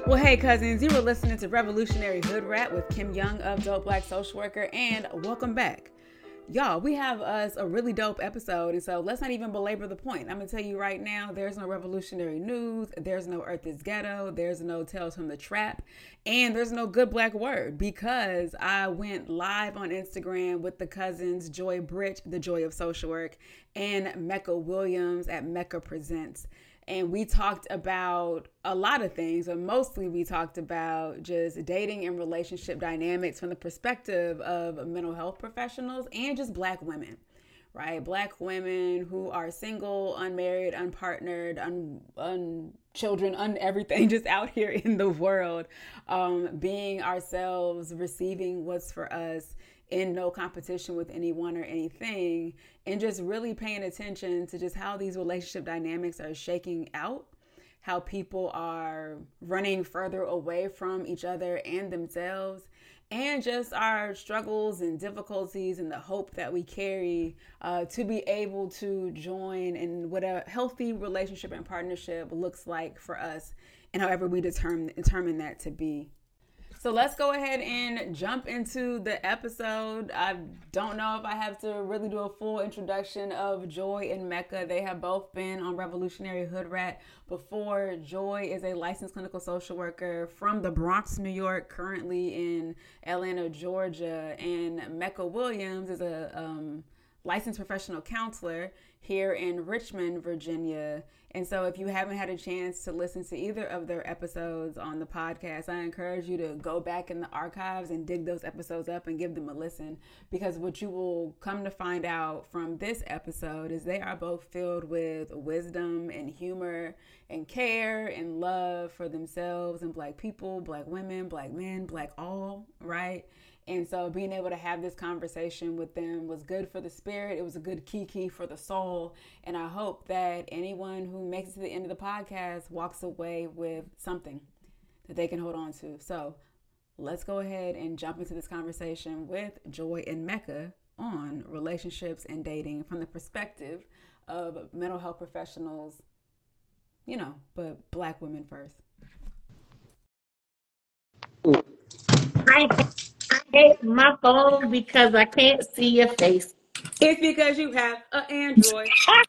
Well, hey, cousins, you were listening to Revolutionary Hood Rat with Kim Young of Dope Black Social Worker, and welcome back. Y'all, we have us a really dope episode, and so let's not even belabor the point. I'm going to tell you right now, there's no revolutionary news, there's no Earth is Ghetto, there's no Tales from the Trap, and there's no good black word, because I went live on Instagram with the cousins Joy Britt, the Joy of Social Work, and Mecca Williams at Mecca Presents. And we talked about a lot of things, but mostly we talked about just dating and relationship dynamics from the perspective of mental health professionals and just black women, right? Black women who are single, unmarried, unpartnered, children, everything, just out here in the world, being ourselves, receiving what's for us, in no competition with anyone or anything, and just really paying attention to just how these relationship dynamics are shaking out, how people are running further away from each other and themselves, and just our struggles and difficulties and the hope that we carry to be able to join in what a healthy relationship and partnership looks like for us, and however we determine that to be. So let's go ahead and jump into the episode. I don't know if I have to really do a full introduction of Joy and Mecca. They have both been on Revolutionary Hood Rat before. Joy is a licensed clinical social worker from the Bronx, New York, currently in Atlanta, Georgia. And Mecca Williams is a licensed professional counselor here in Richmond, Virginia. And so if you haven't had a chance to listen to either of their episodes on the podcast, I encourage you to go back in the archives and dig those episodes up and give them a listen, because what you will come to find out from this episode is they are both filled with wisdom and humor and care and love for themselves and black people, black women, black men, black all, right? And so being able to have this conversation with them was good for the spirit. It was a good kiki for the soul. And I hope that anyone who makes it to the end of the podcast walks away with something that they can hold on to. So let's go ahead and jump into this conversation with Joy and Mecca on relationships and dating from the perspective of mental health professionals, you know, but black women first. I hate my phone because I can't see your face. It's because you have an Android.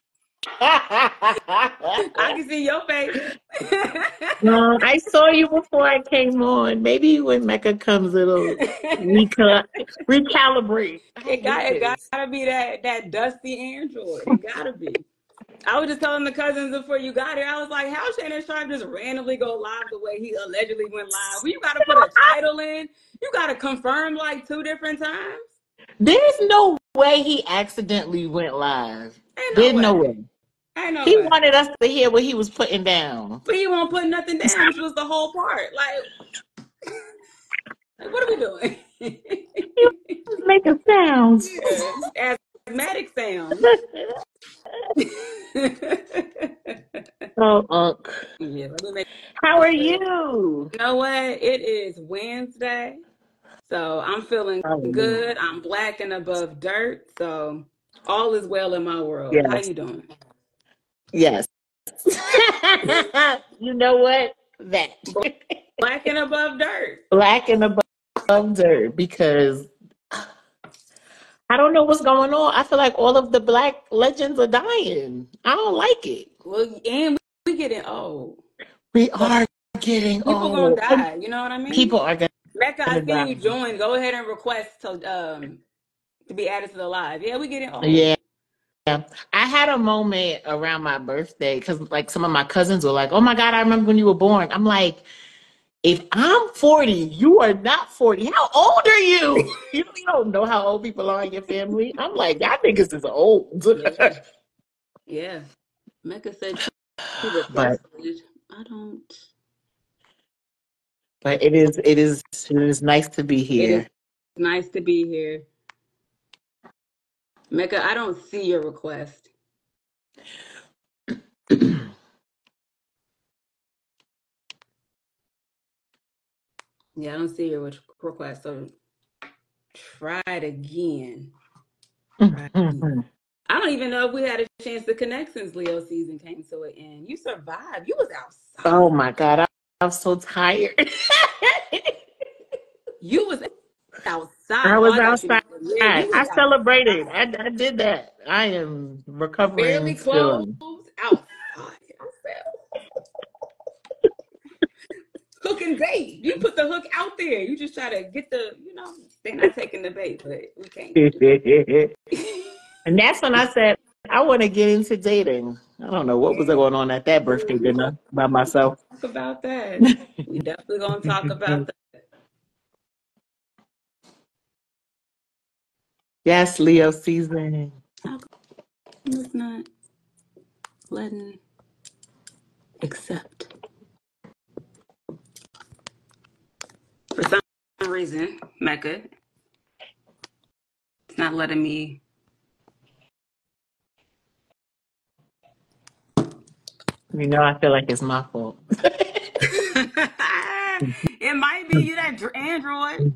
I can see your face. I saw you before I came on. Maybe when Mecca comes, it'll recalibrate. It gotta be that dusty Android. It gotta be. I was just telling the cousins before you got here, I was like, how Shannon Sharp just randomly go live the way he allegedly went live? Well, you gotta put a title in. You gotta confirm like 2 different times. There's no way he accidentally went live. There's no way. He wanted us to hear what he was putting down. But he won't put nothing down, which was the whole part. Like what are we doing? He was making sounds. Yeah, asthmatic sounds. Oh, yeah. How are you? You know what? It is Wednesday, so I'm feeling good. I'm black and above dirt, so all is well in my world. Yes. How you doing? Yes. You know what? That. Black and above dirt. Black and above dirt, because I don't know what's going on. I feel like all of the black legends are dying. I don't like it. Well, and we getting old. We are getting old. People gonna die. You know what I mean? People are gonna. Mecca, I see you join. Go ahead and request to be added to the live. Yeah, we getting old. Yeah. I had a moment around my birthday because like some of my cousins were like, "Oh my God, I remember when you were born." I'm like, if I'm 40, you are not 40. How old are you? You don't know how old people are in your family. I'm like, y'all niggas is old. Yeah. Mecca said she requested. I don't. But it is nice to be here. It is nice to be here. Mecca, I don't see your request. Yeah, I don't see your request. So try it again. I don't even know if we had a chance to connect since Leo season came to an end. You survived. You was outside. Oh my God. I'm so tired. You was outside. I Oh, was I got you. outside. Yeah, you was I celebrated. outside. I did that. I am Barely recovering closed still. outside. I said, hook and bait. You put the hook out there. You just try to get the, they're not taking the bait, but we can't. And that's when I said, I want to get into dating. I don't know what was Yeah. going on at that birthday dinner by myself. Talk about that. We definitely gonna talk about that. Yes, Leo season. How come it's not letting accept? For some reason, Mecca, it's not letting me. You know, I feel like it's my fault. It might be you that Android.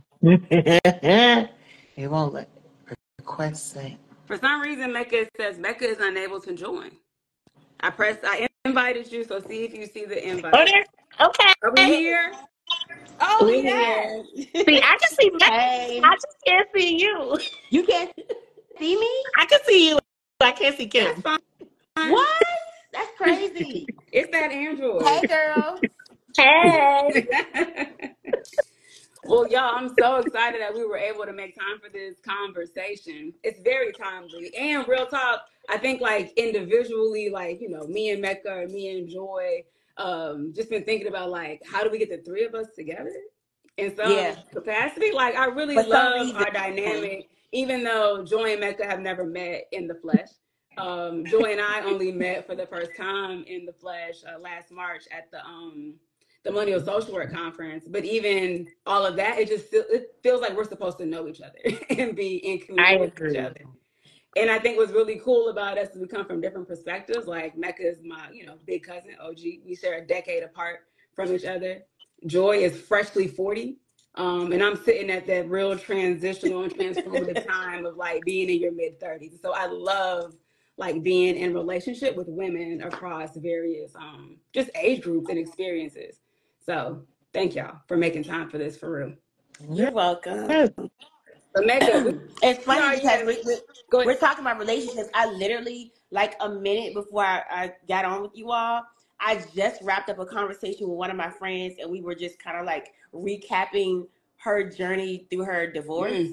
It won't let request say. For some reason, Mecca says Mecca is unable to join. I invited you, so see if you see the invite. Oh, there. Okay. Are we here? Oh, We're yes. here. See, I can see Matt. Hey, I just can't see you. you can't see me? I can see you. I can't see That's Kim. fine. What? That's crazy. It's that Android. Hey, girl. Hey. Well, y'all, I'm so excited that we were able to make time for this conversation. It's very timely. And real talk, I think like individually, like, me and Mecca and me and Joy, just been thinking about like, how do we get the three of us together in some capacity? Like, I really For some love reason. our dynamic, even though Joy and Mecca have never met in the flesh. Joy and I only met for the first time in the flesh last March at the Millennial Social Work Conference. But even all of that, it feels like we're supposed to know each other and be in community with each other. And I think what's really cool about us is we come from different perspectives. Like Mecca is my, big cousin, OG. We share a decade apart from each other. Joy is freshly 40. And I'm sitting at that real transitional and transformative time of like being in your mid 30s. So I love like being in relationship with women across various just age groups and experiences. So thank y'all for making time for this, for real. You're welcome. But Mecca, it's funny because we're talking about relationships. I literally, like a minute before I got on with you all, I just wrapped up a conversation with one of my friends, and we were just kind of like recapping her journey through her divorce.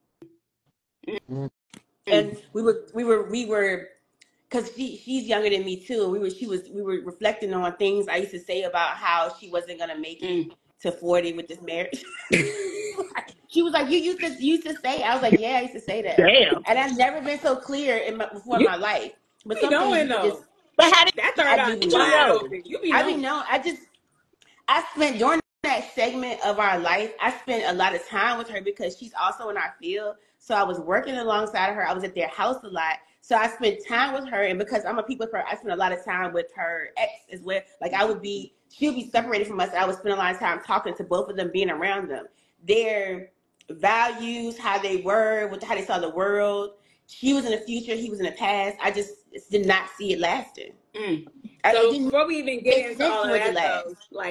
And we were because she's younger than me too, and we were reflecting on things I used to say about how she wasn't gonna make it to 40 with this marriage. She was like, you used to say. I was like, yeah, I used to say that. Damn. And I've never been so clear before in my life. But some things you just. But how did that third eye wide open? You be knowing. I spent during that segment of our life, I spent a lot of time with her because she's also in our field. So I was working alongside her. I was at their house a lot. So I spent time with her, and because I'm a people person, I spent a lot of time with her ex as well. Like she'll be separated from us. I would spend a lot of time talking to both of them, being around them. Their values, how they were, how they saw the world. She was in the future, he was in the past. I just did not see it lasting. So before we even get into all of that,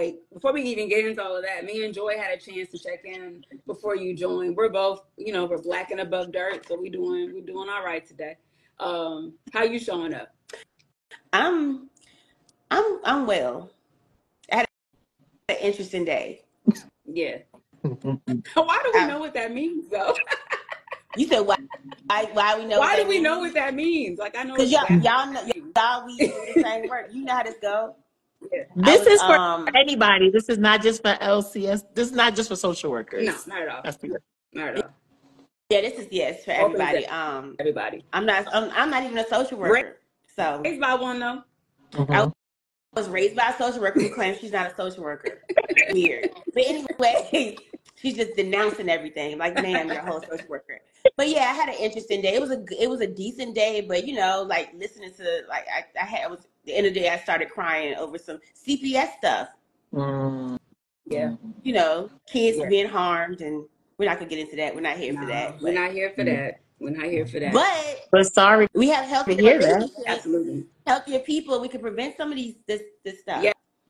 me and Joy had a chance to check in before you joined. We're both, we're black and above dirt, so we're doing all right today. How you showing up? I'm well. I had an interesting day. Yeah. Why do we know what that means, though? You said why we know? Why do we know what that means? Like I know because y'all know we do the same work. You know how this goes. Yeah. This is for anybody. This is not just for LCS. This is not just for social workers. No, not at all. Not at all. Yeah, this is for everybody. Everybody. I'm not even a social worker. So raised by one though. Mm-hmm. I was raised by a social worker who claims she's not a social worker. Weird. But anyway, she's just denouncing everything. Like, ma'am, you're a whole social worker. But yeah, I had an interesting day. It was a decent day, but like listening to like the end of the day I started crying over some CPS stuff. Yeah. Kids being harmed, and we're not gonna get into that. We're not here for that. We're not here for that. We're not here for that. But sorry, we have healthier relationships, absolutely healthier people. We can prevent some of this stuff. Yeah.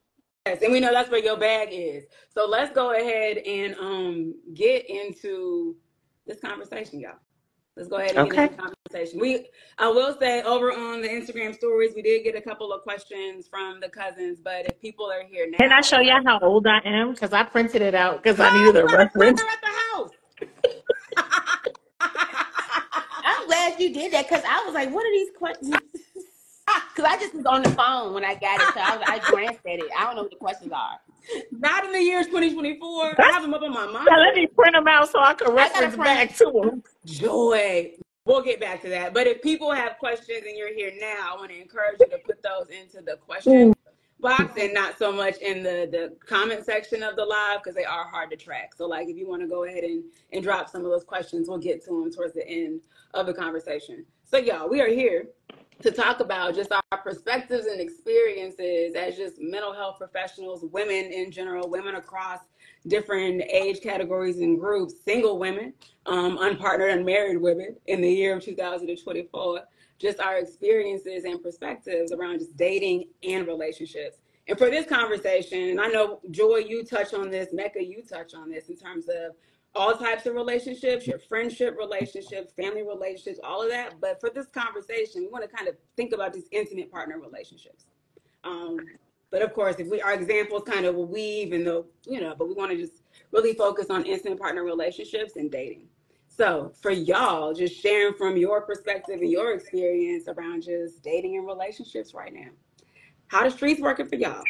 and we know that's where your bag is. So let's go ahead and get into this conversation, y'all. Let's go ahead and get into the conversation. I will say over on the Instagram stories, we did get a couple of questions from the cousins, but if people are here now, can I show y'all how old I am? Because I printed it out because I needed a reference. At the house. I'm glad you did that because I was like, what are these questions? Because I just was on the phone when I got it, so I glanced at it. I don't know what the questions are. Not in the year 2024. I have them up on my mind. Yeah, let me print them out so I can reference back to them. Joy. We'll get back to that. But if people have questions and you're here now, I want to encourage you to put those into the question box and not so much in the comment section of the live because they are hard to track. So like if you want to go ahead and drop some of those questions, we'll get to them towards the end of the conversation. So y'all, we are here to talk about just our perspectives and experiences as just mental health professionals, women in general, women across different age categories and groups, single women, unpartnered, unmarried women in the year of 2024, just our experiences and perspectives around just dating and relationships. And for this conversation, and I know Joy, you touch on this, Mecca, you touch on this in terms of all types of relationships, your friendship relationships, family relationships, all of that. But for this conversation, we want to kind of think about these intimate partner relationships. But of course, if our examples kind of will weave and but we want to just really focus on intimate partner relationships and dating. So for y'all, just sharing from your perspective and your experience around just dating and relationships right now. How the streets working for y'all?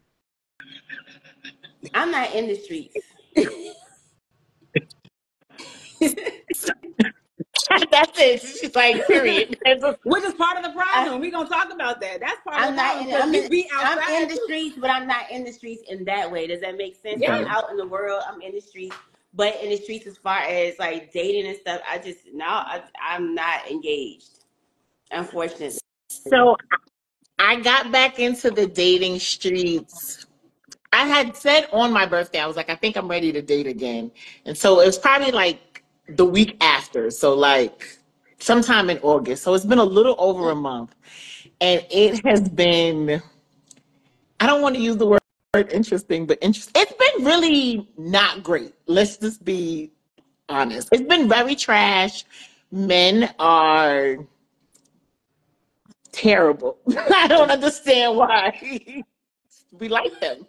I'm not in the streets. That's it. She's like, period. Which is part of the problem. We're gonna talk about that. That's part of the problem. I'm in the streets, but I'm not in the streets in that way. Does that make sense? Yeah. I'm out in the world. I'm in the streets, but in the streets as far as like dating and stuff, I'm not engaged, unfortunately. So I got back into the dating streets. I had said on my birthday, I was like, I think I'm ready to date again. And so it was probably like the week after. So like sometime in August. So it's been a little over a month. And it has been, I don't want to use the word interesting, but interesting. It's been really not great. Let's just be honest. It's been very trash. Men are terrible. I don't understand why we like them.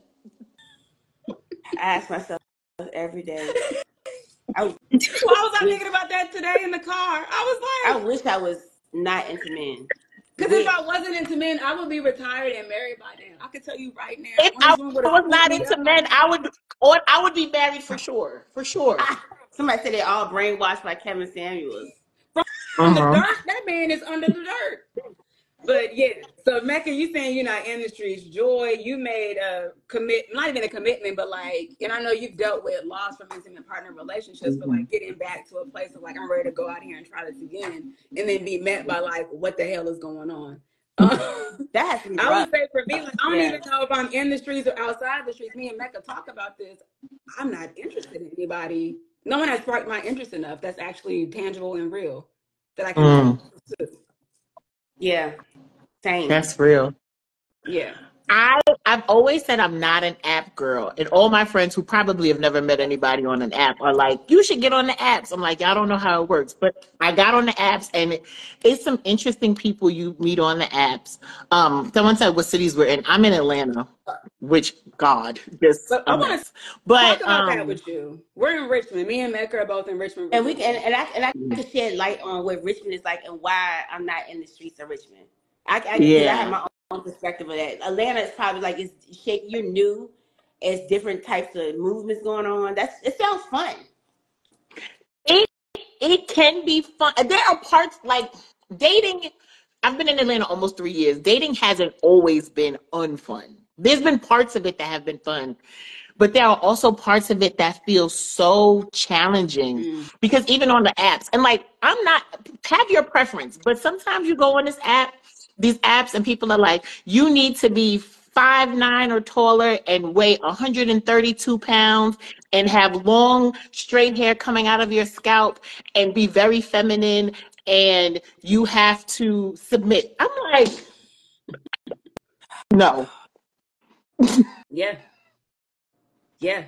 I ask myself every day. Why was I thinking about that today in the car? I was like, I wish I was not into men. Because if I wasn't into men, I would be retired and married by then. I can tell you right now. If I was not into men, I would be married for sure. For sure. Somebody said they're all brainwashed by Kevin Samuels. From the dirt, that man is under the dirt. But yeah, so Mecca, you saying you're not in the streets. Joy, you made a not even a commitment, but like, and I know you've dealt with loss from intimate partner relationships, but like getting back to a place of like, I'm ready to go out here and try this again, and then be met by like, what the hell is going on? That has to be rough. I would say for me, like, I don't even know if I'm in the streets or outside the streets. Me and Mecca talk about this. I'm not interested in anybody. No one has sparked my interest enough that's actually tangible and real that I can Yeah. Same. That's real. Yeah. I've always said I'm not an app girl. And all my friends who probably have never met anybody on an app are like, you should get on the apps. I'm like, y'all don't know how it works. But I got on the apps and it's some interesting people you meet on the apps. Someone said what cities we're in. I'm in Atlanta, which God, just so I want to talk about that with you. We're in Richmond. Me and Mecca are both in Richmond. And we can I can shed light on what Richmond is like and why I'm not in the streets of Richmond. I have my own perspective of that. Atlanta is probably like you're new. It's different types of movements going on. It sounds fun. It can be fun. There are parts like dating. I've been in Atlanta almost 3 years. Dating hasn't always been unfun. There's been parts of it that have been fun, but there are also parts of it that feel so challenging because even on the apps, and like, have your preference, but sometimes you go on these apps and people are like, you need to be 5'9" or taller and weigh 132 pounds and have long straight hair coming out of your scalp and be very feminine and you have to submit. I'm like, no. Yeah. Yeah.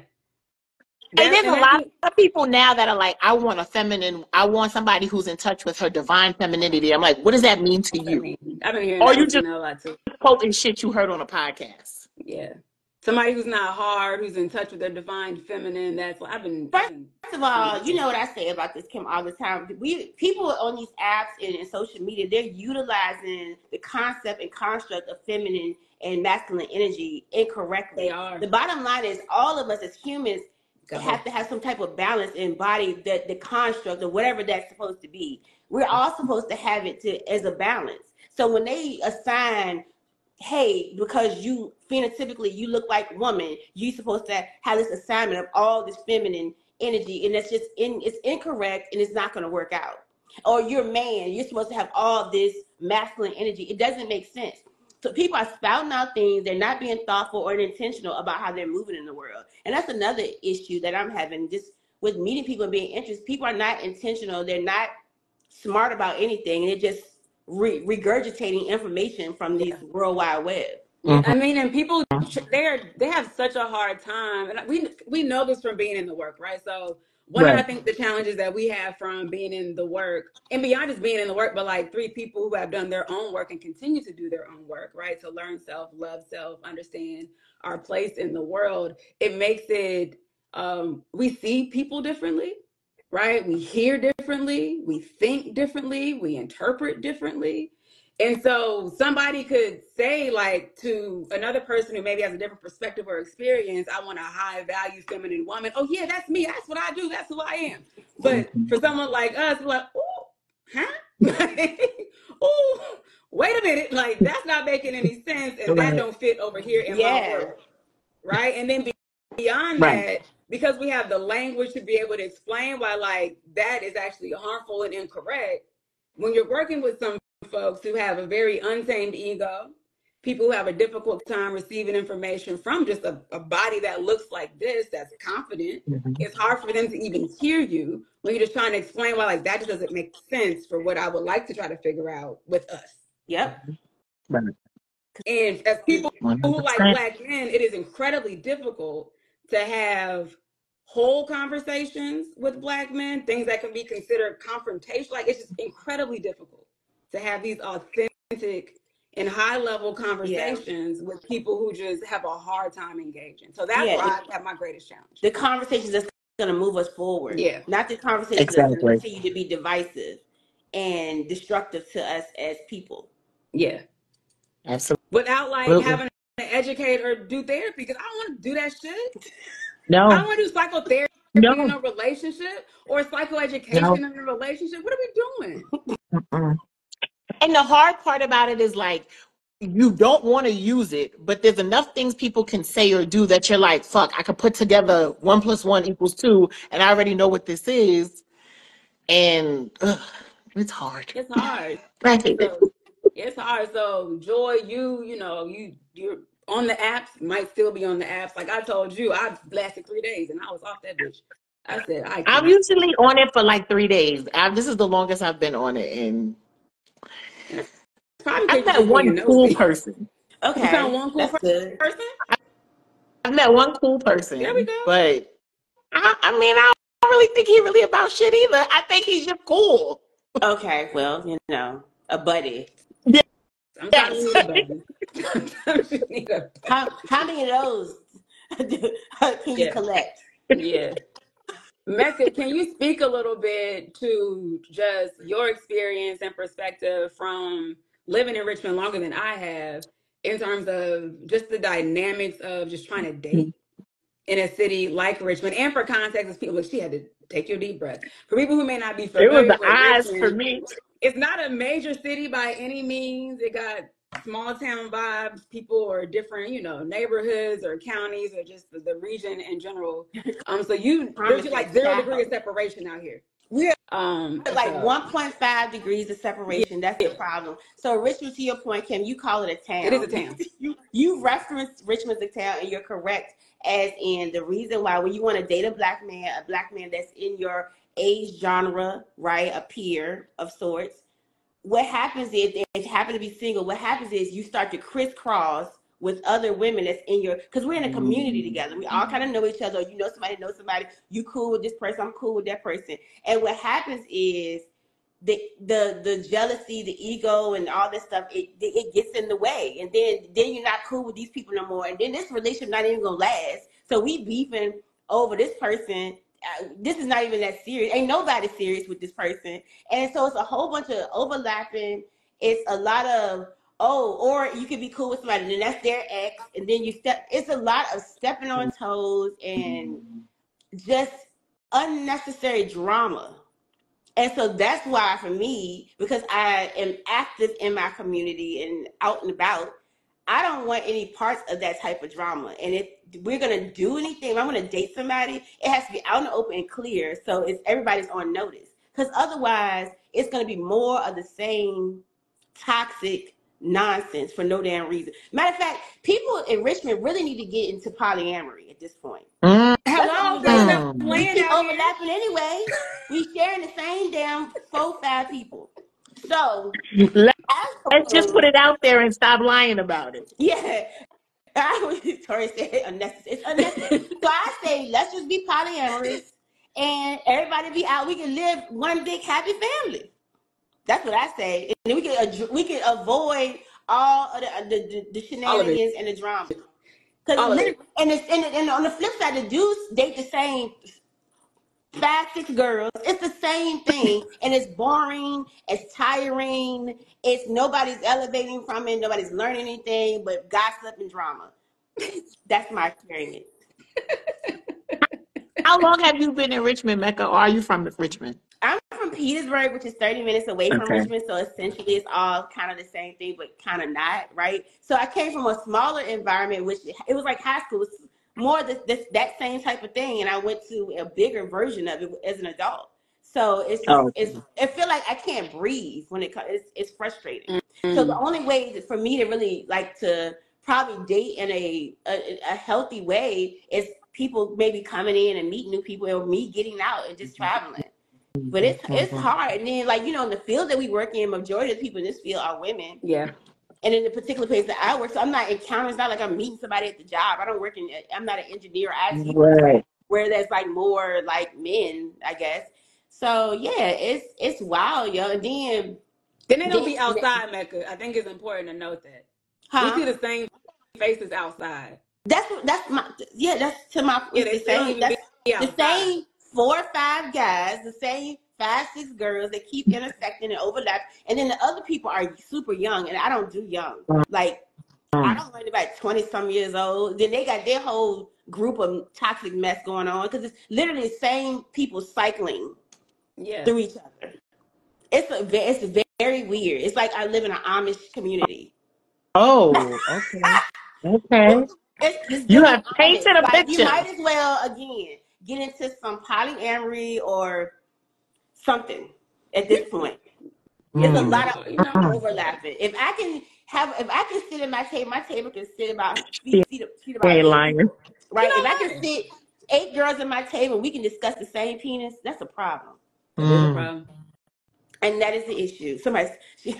And there's a lot Think, of people now that are like, I want somebody who's in touch with her divine femininity. I'm like, what does that mean to you? I've been hearing Or that you just a lot too. quoting shit you heard on a podcast. Yeah. Somebody who's not hard, who's in touch with their divine feminine. That's what First of all, you know what I say about this, Kim, all the time. People on these apps and social media, they're utilizing the concept and construct of feminine and masculine energy incorrectly. They are. The bottom line is all of us as humans have to have some type of balance and embody the construct of whatever that's supposed to be. We're all supposed to have it as a balance. So when they assign, hey, because you phenotypically you look like woman, you're supposed to have this assignment of all this feminine energy, and that's just it's incorrect, and it's not going to work out. Or you're man, you're supposed to have all this masculine energy. It doesn't make sense. So people are spouting out things. They're not being thoughtful or intentional about how they're moving in the world. And that's another issue that I'm having just with meeting people and being interested. People are not intentional. They're not smart about anything. They're just regurgitating information from this World Wide Web. Yeah, I mean, and people, they have such a hard time. And we know this from being in the work, right? So one of, I think, the challenges that we have from being in the work, and beyond just being in the work, but like 3 people who have done their own work and continue to do their own work, right? To learn self, love self, understand our place in the world. It makes it, we see people differently, right? We hear differently, we think differently, we interpret differently. And so somebody could say, like, to another person who maybe has a different perspective or experience, I want a high value feminine woman. Oh yeah, that's me. That's what I do. That's who I am. But for someone like us, we're like, oh, huh? Oh, wait a minute. Like, that's not making any sense. And that don't fit over here in my world. Right. And then beyond that, because we have the language to be able to explain why, like, that is actually harmful and incorrect. When you're working with some folks who have a very untamed ego, people who have a difficult time receiving information from just a body that looks like this, that's confident, it's hard for them to even hear you when you're just trying to explain why, like, that just doesn't make sense for what I would like to try to figure out with us. Yep. And as people who like Black men, it is incredibly difficult to have whole conversations with Black men, things that can be considered confrontation. Like, it's just incredibly difficult to have these authentic and high-level conversations with people who just have a hard time engaging. So that's where I have my greatest challenge. The conversations that's going to move us forward. Yeah. Not the conversations that's going to continue to be divisive and destructive to us as people. Yeah. Absolutely. Without, like, having to educate or do therapy, because I don't want to do that shit. No. I don't want to do psychotherapy in a relationship or psychoeducation in a relationship. What are we doing? And the hard part about it is, like, you don't want to use it, but there's enough things people can say or do that you're like, fuck, I could put together 1 + 1 = 2, and I already know what this is. And it's hard. It's hard. It's hard. So Joy, you're on the apps, might still be on the apps. Like I told you, I lasted 3 days and I was off that bitch. I said, I'm usually on it for like 3 days. This is the longest I've been on it, and I've met one cool person. Okay, you found one cool person. I've met one cool person. There we go. But I mean, I don't really think he's really about shit either. I think he's just cool. Okay, well, a buddy. Sometimes you need a buddy. How many of those can you collect? Yeah. Mecca, can you speak a little bit to just your experience and perspective from living in Richmond longer than I have, in terms of just the dynamics of just trying to date in a city like Richmond? And for context, as people, she had to take your deep breath. For people who may not be familiar, it was the eyes Richmond, for me. It's not a major city by any means. It got small town vibes. People are different, neighborhoods or counties or just the region in general. So there's like 0 degree of separation out here. Yeah, like 1.5 degrees of separation. That's the problem. So Richmond, to your point, Kim, you call it a town. It is a town. you referenced Richmond as a town, and you're correct. As in the reason why when you want to date a black man that's in your age genre, right, a peer of sorts, what happens is, if you happen to be single, what happens is you start to crisscross with other women that's in your, because we're in a community together. We all kind of know each other. You know somebody, you cool with this person, I'm cool with that person. And what happens is the jealousy, the ego, and all this stuff, it gets in the way. And then you're not cool with these people no more. And then this relationship not even gonna last. So we beefing over this person. This is not even that serious. Ain't nobody serious with this person. And so it's a whole bunch of overlapping. It's a lot of, or you could be cool with somebody and then that's their ex. And then it's a lot of stepping on toes and just unnecessary drama. And so that's why for me, because I am active in my community and out and about, I don't want any parts of that type of drama. And if we're going to do anything, if I'm going to date somebody, it has to be out in the open and clear. So everybody's on notice. Because otherwise, it's going to be more of the same toxic nonsense for no damn reason. Matter of fact, people in Richmond really need to get into polyamory at this point. Hello, we keep overlapping anyway. We sharing the same damn 4-5 people. So let's just put it out there and stop lying about it. Yeah. Tori said it's unnecessary. So I say let's just be polyamorous and everybody be out. We can live one big happy family. That's what I say. And then we can avoid all of the shenanigans and the drama. And on the flip side, the dudes date the same 5-6 girls. It's the same thing, and it's boring. It's tiring. It's nobody's elevating from it. Nobody's learning anything but gossip and drama. That's my experience. How long have you been in Richmond, Mecca, or are you from Richmond? I'm from Petersburg, which is 30 minutes away from Richmond, so essentially it's all kind of the same thing, but kind of not, right? So I came from a smaller environment, which it was like high school. It was more that same type of thing, and I went to a bigger version of it as an adult. So it feel like I can't breathe when it comes. It's frustrating. Mm-hmm. So the only way for me to really like to probably date in a healthy way is people maybe coming in and meeting new people, or me getting out and just traveling. But it's hard. And then, like, you know, in the field that we work in, majority of the people in this field are women. Yeah. And in the particular place that I work, so I'm not encountering, it's not like I'm meeting somebody at the job. I'm not an engineer or IT person, where there's like more like men, I guess. So yeah, it's wild, yo. And then they don't be outside, Mecca. I think it's important to note that. We see the same faces outside. That's to my the same. That's the same 4 or 5 guys, the same 5-6 girls that keep intersecting and overlap, and then the other people are super young, and I don't do young. Like I don't want about 20-some years old. Then they got their whole group of toxic mess going on because it's literally the same people cycling through each other. It's very weird. It's like I live in an Amish community. Oh, okay. Okay. You have painted a picture. You might as well again get into some polyamory or something at this point. There's a lot of overlapping. If I can sit at my table can sit about feet about lying. Right? If I can sit 8 girls at my table, we can discuss the same penis. That's a problem. And that is the issue. She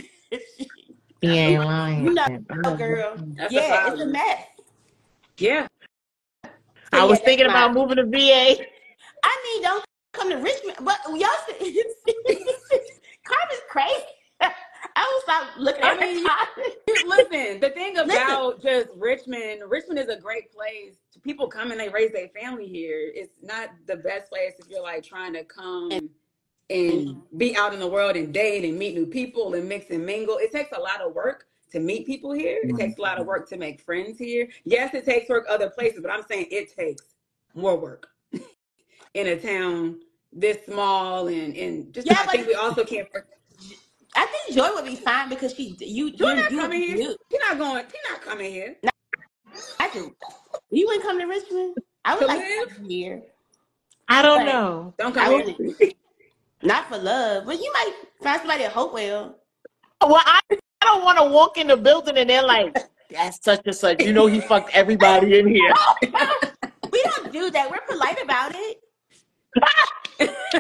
ain't lying. You know, girl. It's a mess. Yeah. So I was thinking about moving to VA. I mean, don't come to Richmond. But y'all Carmen's crazy. I will stop looking at Listen, the thing about just Richmond is a great place. People come and they raise their family here. It's not the best place if you're like trying to come and be out in the world and date and meet new people and mix and mingle. It takes a lot of work to meet people here. It takes a lot of work to make friends here. Yes, it takes work other places, but I'm saying it takes more work in a town this small and just I think we also can't. I think Joy would be fine because She's not coming here. She's not coming here. No, I do. You wouldn't come to Richmond? I would like to come here. I don't know. Don't come here. Not for love, but you might find somebody at Hopewell. Well, I don't want to walk in the building and they're like, that's such and such. You know, he fucked everybody in here. We don't do that. We're polite about it. Well,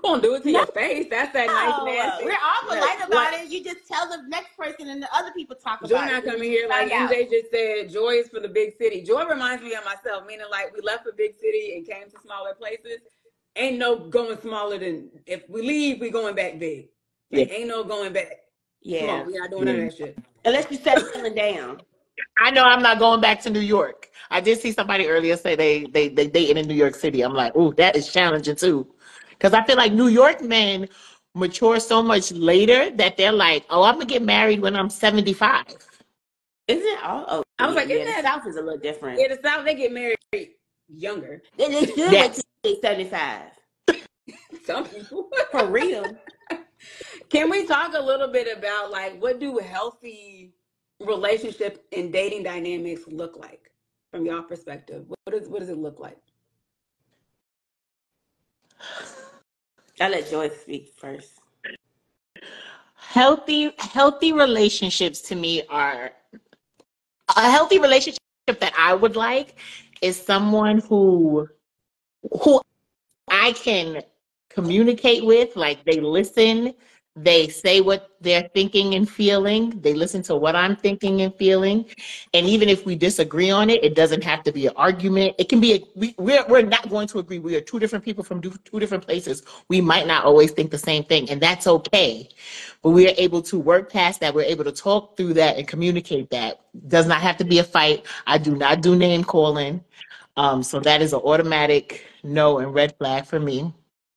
won't do it to No. your face. That's that nice, nasty. We're all polite Yeah, about it. You just tell the next person and the other people talk Joy about and I it. coming here, like Find out. MJ just said, joy is for the big city. Joy reminds me of myself, meaning like we left the big city and came to smaller places. Ain't no going smaller than, if we leave, we going back big. Like, ain't no going back small. We're not doing none of that shit. Unless you settling down. I know I'm not going back to New York. I did see somebody earlier say they dating in New York City. I'm like, ooh, that is challenging too. Because I feel like New York men mature so much later that they're like, oh, I'm going to get married when I'm 75. Isn't it? Oh, I was like, yeah, isn't the that- South is a little different. Yeah, the South, they get married younger. They should wait Yes. till they're 75. Some people. For real. Can we talk a little bit about like what do healthy relationship and dating dynamics look like from your perspective? What does it look like? I'll let Joy speak first. Healthy relationships to me are a healthy relationship that I would like is someone who I can communicate with, like they listen, they say what they're thinking and feeling, they listen to what I'm thinking and feeling. And even if we disagree on it, it doesn't have to be an argument. It can be, we're not going to agree. We are two different people from two different places. We might not always think the same thing, and that's okay. But we are able to work past that. We're able to talk through that and communicate that. Does not have to be a fight. I do not do name calling. So that is an automatic no and red flag for me.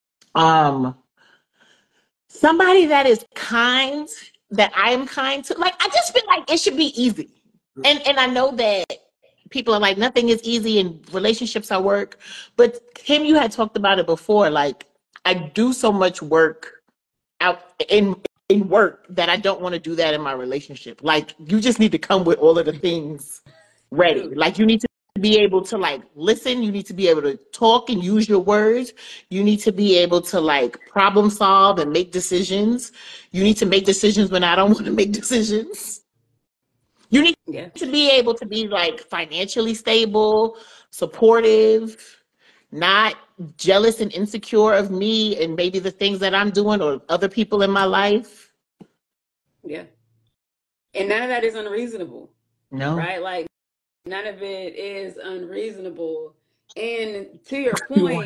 Somebody that is kind, that I am kind to. Like, I just feel like it should be easy. And I know that people are like, nothing is easy and relationships are work. But Kim, you had talked about it before. Like, I do so much work out in work that I don't want to do that in my relationship. Like, you just need to come with all of the things ready. Like, you need to be able to like listen, you need to be able to talk and use your words, you need to be able to like problem solve and make decisions. You need to make decisions when I don't want to make decisions. You need to be able to be like financially stable, supportive, not jealous and insecure of me and maybe the things that I'm doing or other people in my life. Yeah. And none of that is unreasonable. No. Right? Like, none of it is unreasonable. And to your point,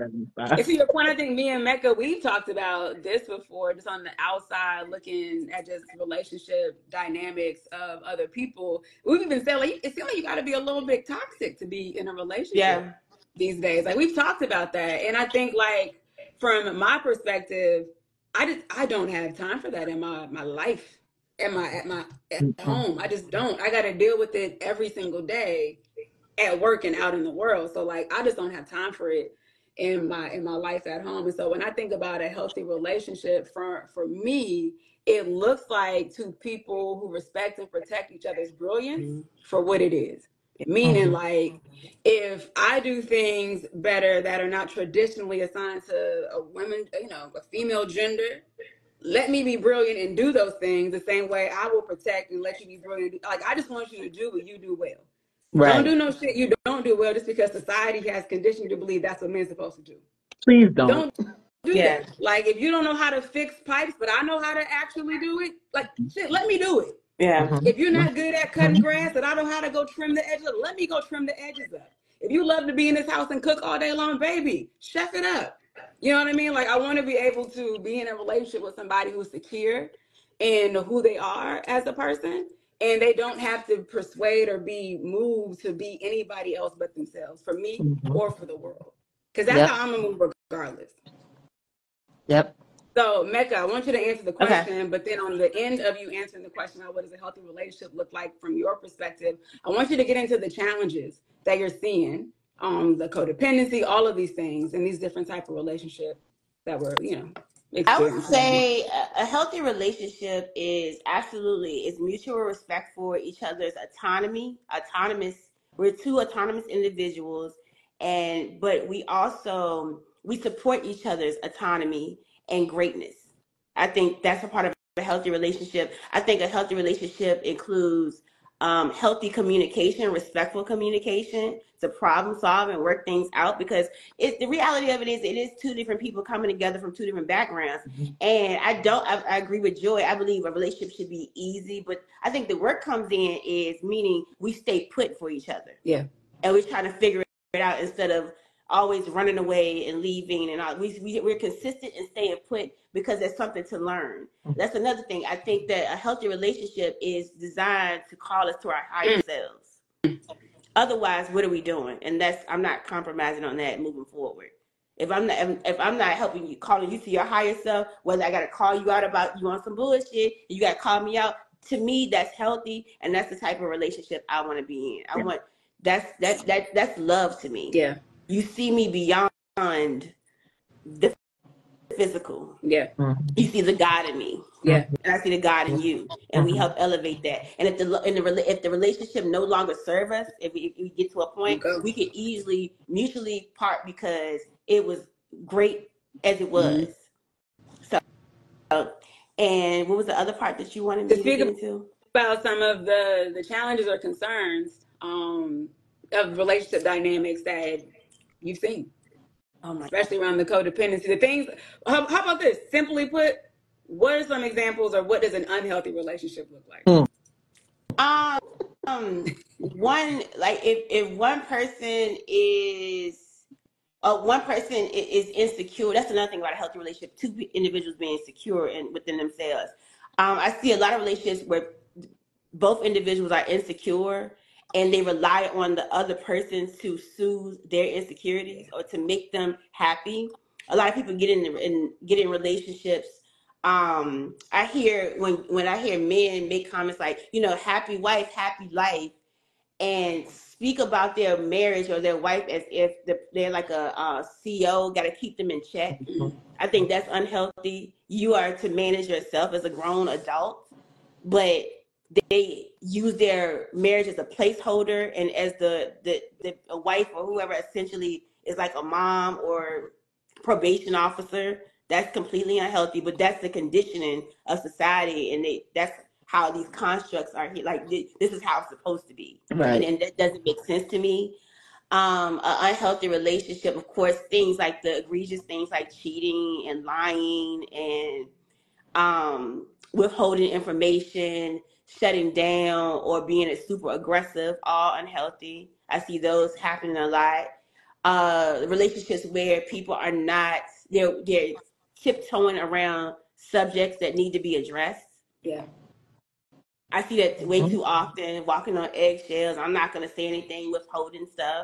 I think me and Mecca, we've talked about this before, just on the outside looking at just relationship dynamics of other people. We've even said, like, it seems like you got to be a little bit toxic to be in a relationship these days. Like, we've talked about that. And I think, like, from my perspective, I don't have time for that in my life. At home. I just don't. I got to deal with it every single day at work and out in the world. So like, I just don't have time for it in my life at home. And so when I think about a healthy relationship, for me, it looks like two people who respect and protect each other's brilliance for what it is. Meaning, like, if I do things better that are not traditionally assigned to a woman, a female gender, let me be brilliant and do those things the same way I will protect and let you be brilliant. Like, I just want you to do what you do well. Right. Don't do no shit you don't do well just because society has conditioned you to believe that's what men's supposed to do. Please don't. Don't do that. Like, if you don't know how to fix pipes, but I know how to actually do it, like, shit, let me do it. Yeah. If you're not good at cutting grass and I know how to go trim the edges, let me go trim the edges up. If you love to be in this house and cook all day long, baby, chef it up. You know what I mean? Like, I want to be able to be in a relationship with somebody who's secure in who they are as a person, and they don't have to persuade or be moved to be anybody else but themselves, for me or for the world. Because that's how I'm going to move regardless. Yep. So, Mecca, I want you to answer the question, but then on the end of you answering the question about what does a healthy relationship look like from your perspective, I want you to get into the challenges that you're seeing, the codependency, all of these things, and these different type of relationships that we're, I would say a healthy relationship is mutual respect for each other's autonomy. We're two autonomous individuals, but we support each other's autonomy and greatness. I think that's a part of a healthy relationship. I think a healthy relationship includes healthy communication, respectful communication, to problem solve and work things out, because the reality of it is two different people coming together from two different backgrounds. And I agree with Joy. I believe a relationship should be easy, but I think the work comes in is meaning we stay put for each other. Yeah. And we're trying to figure it out instead of always running away and leaving, and all. We're consistent and staying put because there's something to learn. That's another thing. I think that a healthy relationship is designed to call us to our higher selves. Otherwise, what are we doing? And I'm not compromising on that moving forward. If I'm not helping you, calling you to your higher self, whether I got to call you out about you on some bullshit, you got to call me out. To me, that's healthy, and that's the type of relationship I want to be in. That's love to me. Yeah. You see me beyond the physical. Yeah. You see the God in me. Yeah. And I see the God in you, and we help elevate that. And if the relationship no longer serves us, if we get to a point, we can easily mutually part because it was great as it was. So, and what was the other part that you wanted me to get into? About some of the challenges or concerns of relationship dynamics that you've seen. Especially around the codependency. The things, how about this? Simply put, what are some examples, or what does an unhealthy relationship look like? One, like if one person is insecure, that's another thing about a healthy relationship. Two individuals being secure within themselves. I see a lot of relationships where both individuals are insecure, and they rely on the other person to soothe their insecurities or to make them happy. A lot of people get in relationships. I hear when I hear men make comments like, happy wife, happy life, and speak about their marriage or their wife as if they're like a CEO, got to keep them in check. I think that's unhealthy. You are to manage yourself as a grown adult, but they use their marriage as a placeholder, and as the wife or whoever essentially is like a mom or probation officer. That's completely unhealthy, but that's the conditioning of society, and that's how these constructs are here. Like this is how it's supposed to be, right? And that doesn't make sense to me. An unhealthy relationship, of course, things like the egregious things like cheating and lying and withholding information, shutting down, or being super aggressive, all unhealthy. I see those happening a lot. Relationships where people are not, they're tiptoeing around subjects that need to be addressed. Yeah. I see that way too often, walking on eggshells. I'm not going to say anything, withholding stuff.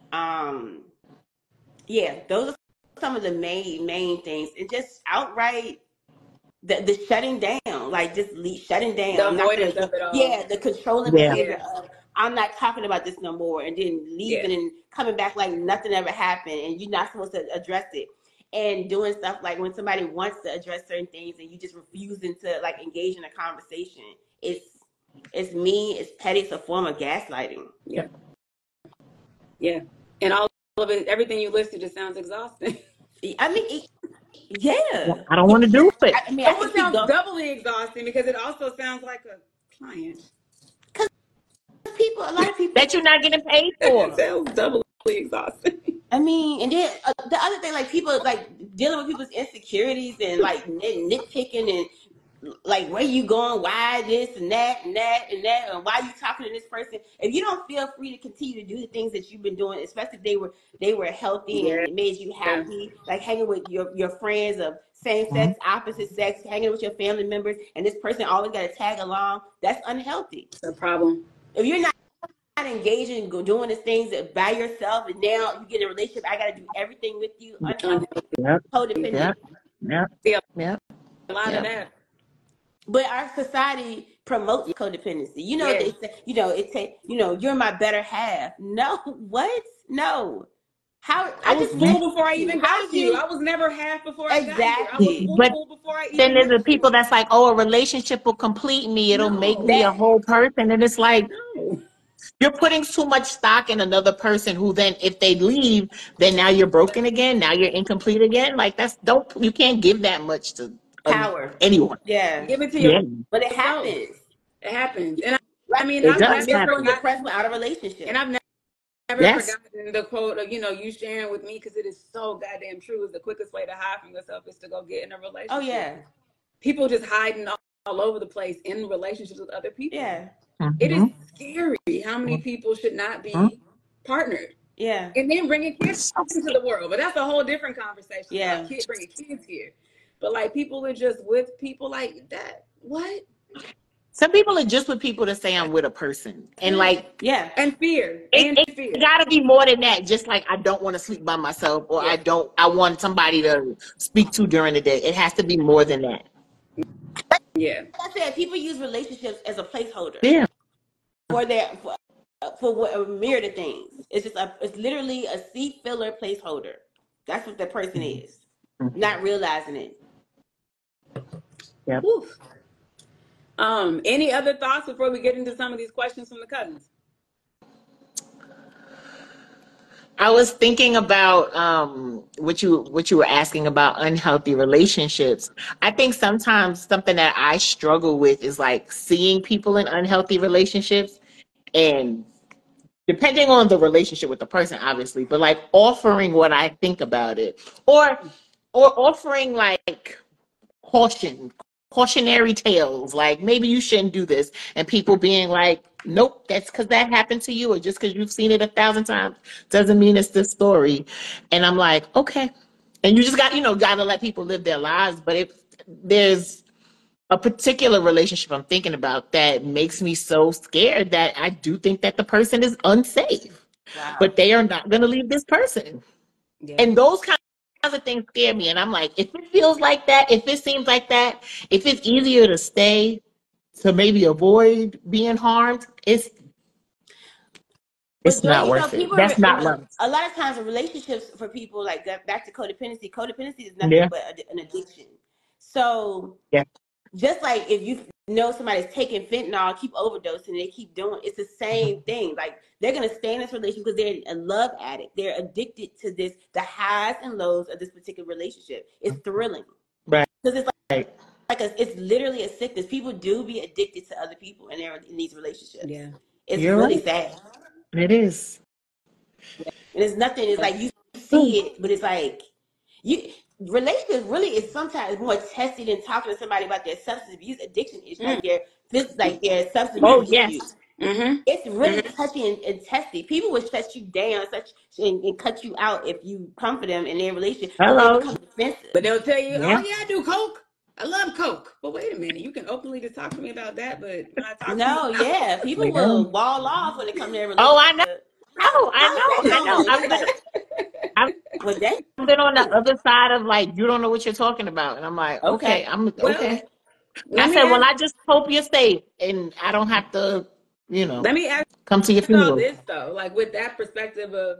Yeah, those are some of the main things. And just outright, the shutting down, like just shutting down. The avoidance of it all. Yeah, the controlling behavior of, I'm not talking about this no more, and then leaving and coming back like nothing ever happened, and you're not supposed to address it. And doing stuff like when somebody wants to address certain things and you just refusing to like engage in a conversation, it's mean, it's petty, it's a form of gaslighting. Yeah. Yeah. And all of it, everything you listed just sounds exhausting. I mean, I don't want to do it. I mean, it sounds doubly exhausting because it also sounds like a client. Because a lot of people that you're not getting paid for. It sounds doubly exhausting. I mean, and then the other thing, like people like dealing with people's insecurities and like nitpicking and like where you going, why this and that and that and that, and why you talking to this person. If you don't feel free to continue to do the things that you've been doing, especially if they were healthy and it made you happy, like hanging with your friends of same sex, opposite sex, hanging with your family members, and this person always got to tag along, that's unhealthy. It's a problem. If you're not engaging, doing these things by yourself, and now you get in a relationship, I got to do everything with you. Codependent. Yeah. A lot of that. But our society promotes codependency. They say, you're my better half. No, what? No. How? I was full before I even got you. I was never half before I got you. I was full before I even. Then there's the people that's like, oh, a relationship will complete me. It'll make me a whole person. And it's like, you're putting too much stock in another person who then, if they leave, then now you're broken again. Now you're incomplete again. Like you can't give that much to power anyone. Yeah. Give it to you. But it happens. It happens. And I mean, It I've does never miserable, happen. depressed forgotten, without a relationship. and I've never Yes. forgotten the quote of, you sharing with me, because it is so goddamn true. Is the quickest way to hide from yourself is to go get in a relationship. Oh yeah. People just hiding all over the place in relationships with other people. Yeah. It is Mhm. scary how many people should not Mhm. be partnered. Yeah. And then bringing kids So into the world. But that's a whole different conversation Yeah. about bringing kids here. But like, people are just with people like that. What? some people are just with people to say I'm with a person, and like Yeah. And fear. it, And it fear. gotta be more than that. Just like I don't want to sleep by myself, or Yeah. I want somebody to speak to during the day. It has to be more than that. Yeah. Like I said, people use relationships as a placeholder Yeah. for their for what a myriad of things. It's literally a seat filler placeholder. That's what the person is. Not realizing it. Yep. Oof. Any other thoughts before we get into some of these questions from the cousins? I was thinking about what you were asking about unhealthy relationships. I think sometimes something that I struggle with is like seeing people in unhealthy relationships, and depending on the relationship with the person, obviously, but like offering what I think about it, or offering like cautionary tales, like maybe you shouldn't do this, and people being like, nope, that's because that happened to you, or just because you've seen it 1,000 times doesn't mean it's this story. And I'm like, okay. And you just gotta let people live their lives. But if there's a particular relationship I'm thinking about that makes me so scared that I do think that the person is unsafe, Wow. but they are not going to leave this person. Yeah. And those kinds of things scare me. And I'm like, if it feels like that, if it seems like that, if it's easier to stay to maybe avoid being harmed, it's But not worth it. That's not love. a lot of times in relationships for people like that, back to codependency. Codependency is nothing Yeah. but an addiction. So Yeah. just like if you know somebody's taking fentanyl, keep overdosing, they keep doing it's the same thing. Like they're gonna stay in this relationship because they're a love addict. They're addicted to this, the highs and lows of this particular relationship. It's thrilling. Right. Because it's Right. it's literally a sickness. People do be addicted to other people and they're in these relationships. Yeah. It's You're really right. sad. It is. And it's nothing, it's like you see it, but it's like you relationships really is sometimes more testy than talking to somebody about their substance abuse addiction issues, like their substance Oh, abuse yes. issues. Mm-hmm. It's really touchy and testy. People will shut you down and cut you out if you come for them in their relationship because they Hello. become defensive. But they'll tell you, Yeah. oh yeah, I do coke. I love coke. But wait a minute, you can openly just talk to me about that, but when I talk No, to you, yeah. People Yeah. will wall off when it comes to their Oh, I know. relationship. I know. I've Well, that been on the other side of like, you don't know what you're talking about. And I'm like, okay, I'm well, okay. let I me said, well, ask, I just hope you're safe and I don't have to, let me ask come to your you all funeral. this though, like with that perspective of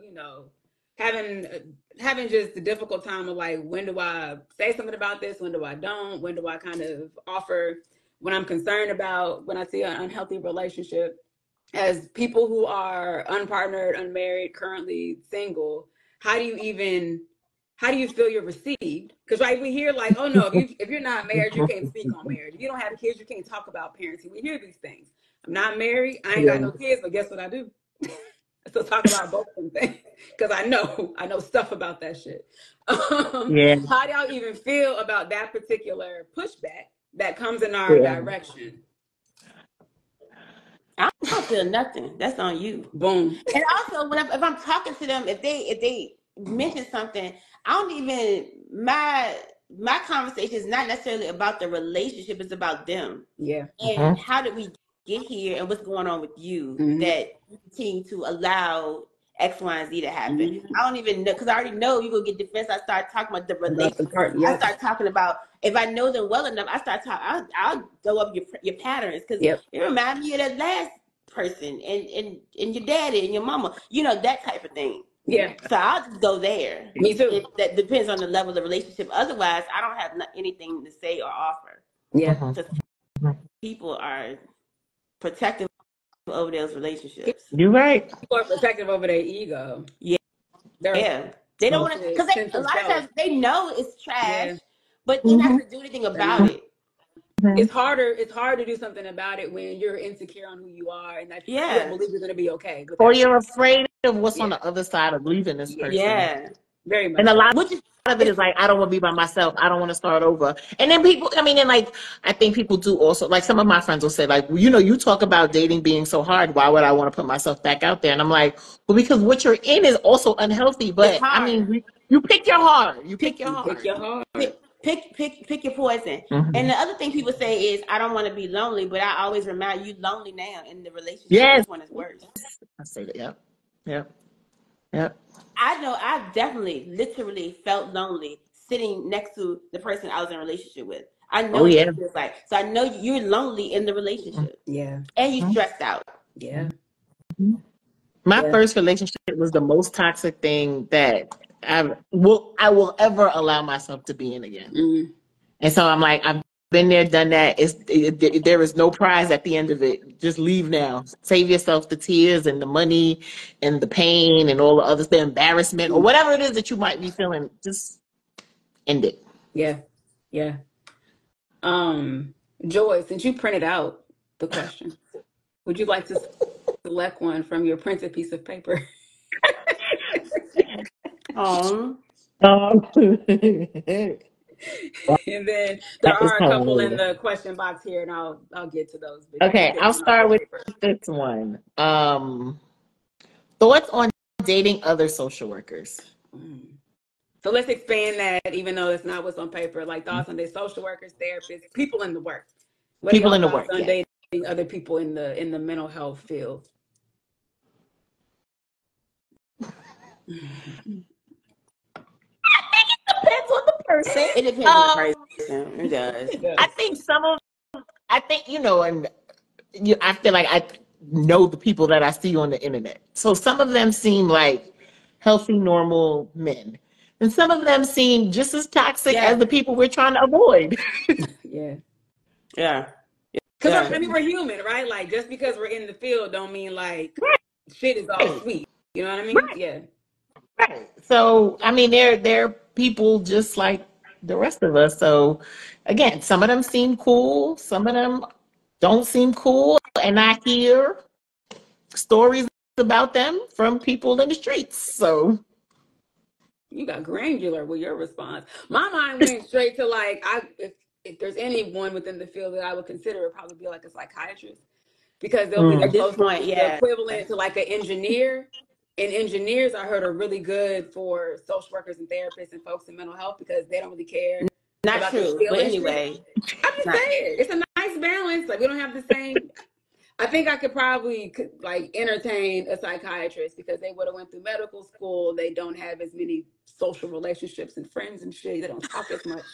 having just the difficult time of like, when do I say something about this? When do I don't? When do I kind of offer when I'm concerned about when I see an unhealthy relationship? As people who are unpartnered, unmarried, currently single, how do you feel you're received? Because right, we hear like, oh no, if you're not married, you can't speak on marriage. If you don't have kids, you can't talk about parenting. We hear these things. I'm not married, I ain't got no kids, but guess what I do? So talk about both of them things because I know stuff about that shit. Yeah. How do y'all even feel about that particular pushback that comes in our direction? I don't feel nothing. That's on you. Boom. And also, if I'm talking to them, if they mention something, I don't even my conversation is not necessarily about the relationship. It's about them. Yeah. And how did we get here, and what's going on with you that you continue to allow X, Y, and Z to happen? I don't even know because I already know you're gonna get defense. I start talking about the relationship. I start talking about if I know them well enough. I start talking. I'll go up your patterns because it reminds me of that last person and your daddy and your mama. That type of thing. Yeah. So I'll just go there. Me too. That depends on the level of relationship. Otherwise, I don't have anything to say or offer. Yeah. People are protective over those relationships. You're right. People are protective over their ego. Yeah. They don't want to, because a lot of times they know it's trash, but they don't have to do anything about it. it's harder to do something about it when you're insecure on who you are and that you don't Yeah. believe you're going to be okay with Or that. you're afraid of what's on Yeah. the other side of leaving this Yeah. person. Yeah. Very much And a so. lot Which is of it is like, I don't want to be by myself. I don't want to start over. And then people, I mean, and like, I think people do also, like some of my friends will say, like, well, you know, you talk about dating being so hard. Why would I want to put myself back out there? And I'm like, well, because what you're in is also unhealthy. it's But I hard. mean, you pick your heart. You pick your You pick heart. your heart. Pick your poison. Mhm. And the other thing people say is, I don't want to be lonely, but I always remind you, lonely now in the relationship. Yes. Which one is worse? I say that. Yep. Yep. Yep. I know I've definitely, literally felt lonely sitting next to the person I was in a relationship with. I know Oh, what yeah. that feels like. So I know you're lonely in the relationship. Yeah. And you're stressed out. Yeah. My Yeah. first relationship was the most toxic thing that I will ever allow myself to be in again. Mhm. And so I'm like, I've been there, done that. There is no prize at the end of it. Just leave now. Save yourself the tears and the money and the pain and all the others, the embarrassment or whatever it is that you might be feeling. Just end it. Yeah. Yeah. Joy, since you printed out the question, would you like to select one from your printed piece of paper? Oh. And then there That is are a couple in hilarious. the question box here, and I'll get to those. But Okay, I'll start with this one. Thoughts on dating other social workers? So let's expand that, even though it's not what's on paper. Like thoughts on the social workers, therapists, people in the work. What are People y'all in the thoughts work, on yeah. dating other people in the mental health field? Depends on the person. It depends on the person. It does. I think, you know, and I feel like I know the people that I see on the internet. So some of them seem like healthy, normal men. And some of them seem just as toxic as the people we're trying to avoid. Yeah. Yeah. Because I mean, we're human, right? Like just because we're in the field don't mean like shit is all sweet. You know what I mean? Right. Yeah. Right. So I mean, they're people just like the rest of us. So again, some of them seem cool, some of them don't seem cool, and I hear stories about them from people in the streets. So You got granular with your response. My mind went straight to like, if there's anyone within the field that I would consider, it would probably be like a psychiatrist, because they'll be the At this closest, point, the equivalent to like an engineer. And engineers, I heard, are really good for social workers and therapists and folks in mental health because they don't really care. Not about true, the but skill issue. anyway. I'm just saying, it's a nice balance. Like we don't have the same. I think I could probably like entertain a psychiatrist because they would have went through medical school. They don't have as many social relationships and friends and shit. They don't talk as much.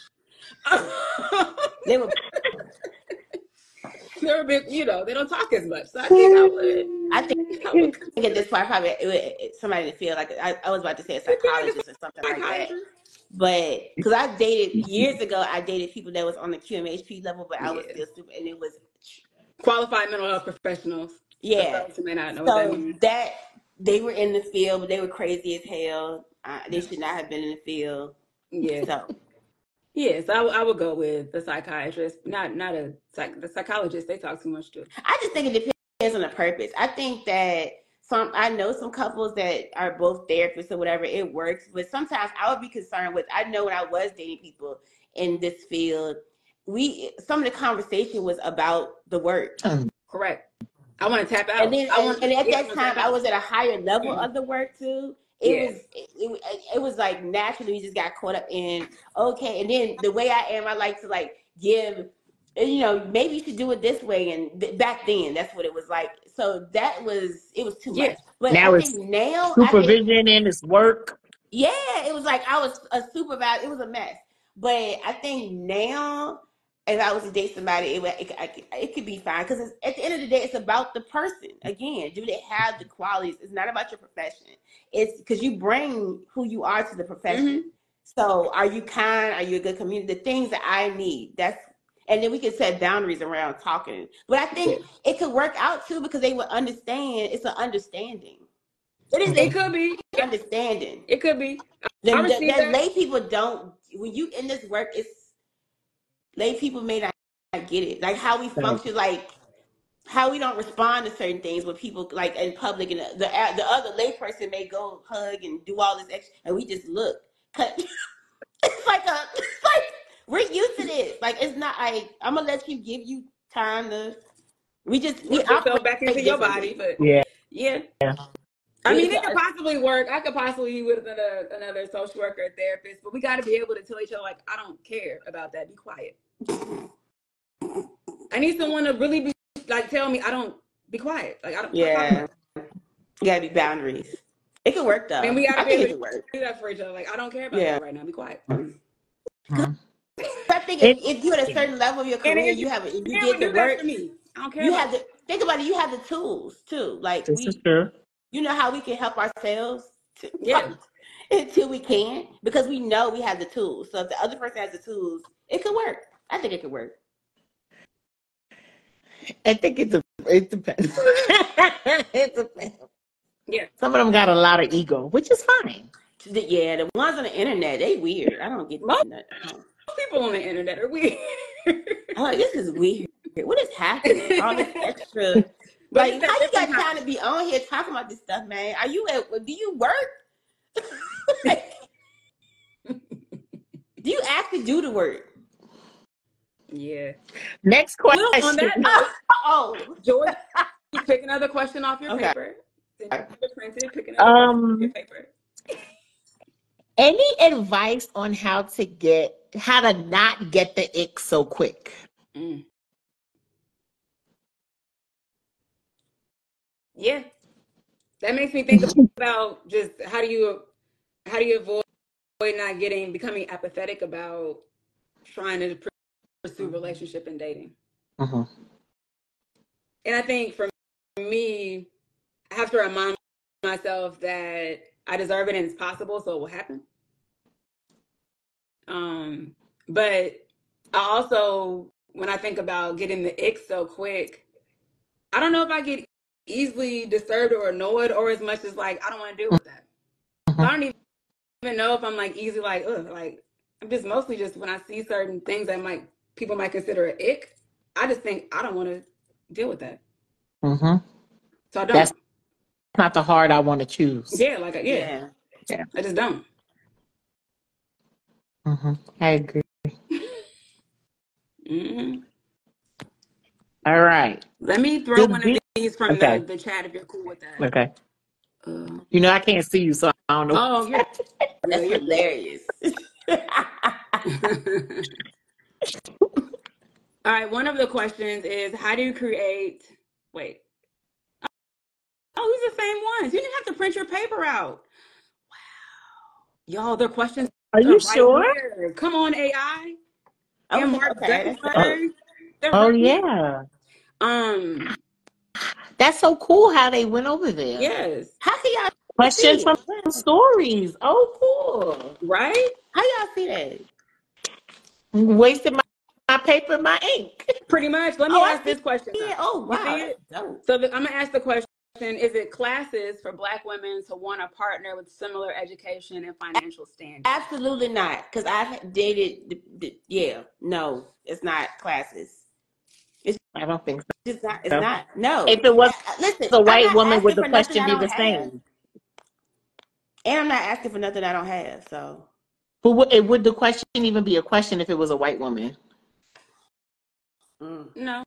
They're a bit, you know, they don't talk as much. So I think I would. I think at this point, probably somebody to feel like I was about to say a psychologist or something like that. But because I dated years ago, I dated people that was on the QMHP level, but I was still super, and it was qualified mental health professionals. Yeah. So may not know so what that means. That they were in the field, but they were crazy as hell. They should not have been in the field. Yeah. So. Yes, I would go with the psychiatrist, not the psychologist. They talk too much too. I just think it depends on the purpose. I think that I know some couples that are both therapists or whatever, it works. But sometimes I would be concerned with, I know when I was dating people in this field, some of the conversation was about the work. Correct. I want to tap out. And then, and at that time, I was at a higher level of the work too. It was like naturally we just got caught up in, okay. And then the way I am, I like to like give, you know, maybe you should do it this way. And back then, that's what it was like. So it was too much. But now I think now supervision and it's work. Yeah, it was like I was a supervisor. It was a mess. But I think now, if I was to date somebody, it could be fine. Because at the end of the day, it's about the person. Again, do they have the qualities? It's not about your profession. It's because you bring who you are to the profession. Mm-hmm. So are you kind? Are you a good community? The things that I need, and then we can set boundaries around talking. But I think it could work out too because they would understand. It's an understanding. It could be understanding. It could be. That lay people don't. When you in this work, lay people may not get it. Like how we function, like how we don't respond to certain things when people like in public, and the other layperson may go hug and do all this extra, and we just look. It's like we're used to this. Like it's not like I'm gonna let you give you time to. We operate back into your body, but yeah. I mean, it could possibly work. I could possibly be with another social worker or therapist, but we got to be able to tell each other, like, I don't care about that. Be quiet. I need someone to really be like, tell me, I don't, be quiet. Like, I don't. Yeah. You gotta be boundaries. It could work though. I mean, we gotta be able to do that for each other. Like, I don't care about that right now. Be quiet. I think if you're at a certain level of your career, you have if you get the work. For me. I don't care. You have to think about it. You have the tools too. Like this is true. You know how we can help ourselves. Until we can, because we know we have the tools. So if the other person has the tools, it could work. I think it could work. I think it depends. It depends. Yeah. Some of them got a lot of ego, which is fine. Yeah, the ones on the internet, they weird. I don't get most people on the internet are weird. Oh, this is weird. What is happening? All this extra. Like, how you got time to be on here talking about this stuff, man? Do you work? Do you actually do the work? Yeah. Next question. Well, on that note, Joy, pick another question off your paper. Pick another your paper. Any advice on how to not get the ick so quick? Yeah, that makes me think about just how do you avoid becoming apathetic about trying to pursue relationship and dating. And I think for me, I have to remind myself that I deserve it and it's possible, so it will happen. But I also, when I think about getting the ick so quick, I don't know if I get easily disturbed or annoyed, or as much as like I don't want to deal with that. So I don't even know if I'm like easily like, ugh, like I'm just mostly just when I see certain things that people might consider an ick, I just think I don't want to deal with that. So I don't. That's not the hard I want to choose. Yeah, I just don't. I agree. All right. Let me throw one of these from the chat if you're cool with that. Okay. I can't see you, so I don't know. Oh, that's hilarious. All right. One of the questions is, how do you create? Wait. Oh, these are the same ones. You didn't have to print your paper out. Wow. Y'all, their questions. Are you sure? Here. Come on, AI. And Mark Zuckerberg. Yeah. That's so cool how they went over there. Yes. How can y'all questions from stories? Oh, cool. Right? How y'all see that? Wasted my paper, my ink. Pretty much. Let me ask this question. Yeah. Oh, wow. So I'm gonna ask the question: is it classes for Black women to want a partner with similar education and financial standing? Absolutely not. Because I've dated. No, it's not classes. I don't think so. It's not. No. If it was a white woman, would the question be the same? And I'm not asking for nothing I don't have. So. But would the question even be a question if it was a white woman? No.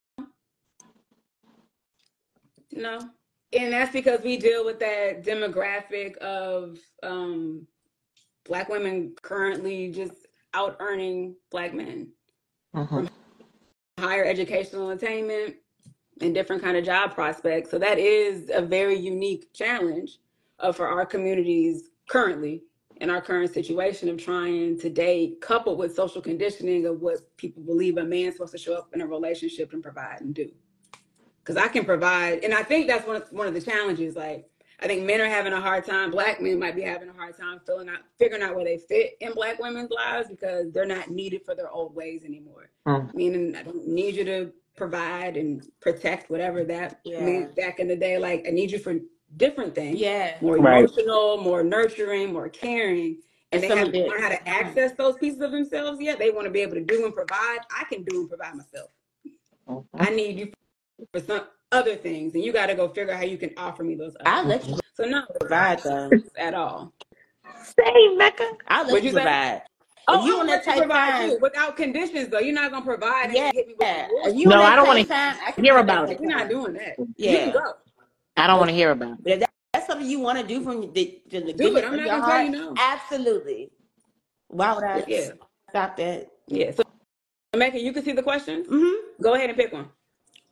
No. And that's because we deal with that demographic of Black women currently just out earning Black men. From higher educational attainment and different kind of job prospects. So that is a very unique challenge for our communities currently in our current situation of trying to date, coupled with social conditioning of what people believe a man's supposed to show up in a relationship and provide and do. Because I can provide, and I think that's one of the challenges. Like, I think men are having a hard time. Black men might be having a hard time figuring out where they fit in Black women's lives because they're not needed for their old ways anymore. Meaning, I don't need you to provide and protect whatever that meant back in the day. Like, I need you for different things. Yeah. More emotional, more nurturing, more caring. and they some of haven't it. learned how to access those pieces of themselves yet. They want to be able to do and provide. I can do and provide myself. I need you for some other things, and you got to go figure out how you can offer me those other I'll let you things. So no, provide though. at all. Same, Mecca. I'll let What'd you you say? provide. Oh, If you I'll on let that you type provide time, too, without conditions though. You're not gonna provide and yeah. then hit me with some If bullshit. you on No, I that don't type want to time, I can hear be on about that it. type We're not time. doing that. You can Yeah. go. I don't want to hear about it. But if that's something you want to do from the Do goodness it. I'm of not your gonna tell heart, you no. absolutely. Why would I Yeah. stop that? Yeah. So Mecca, you can see the questions. Mm-hmm. Go ahead and pick one.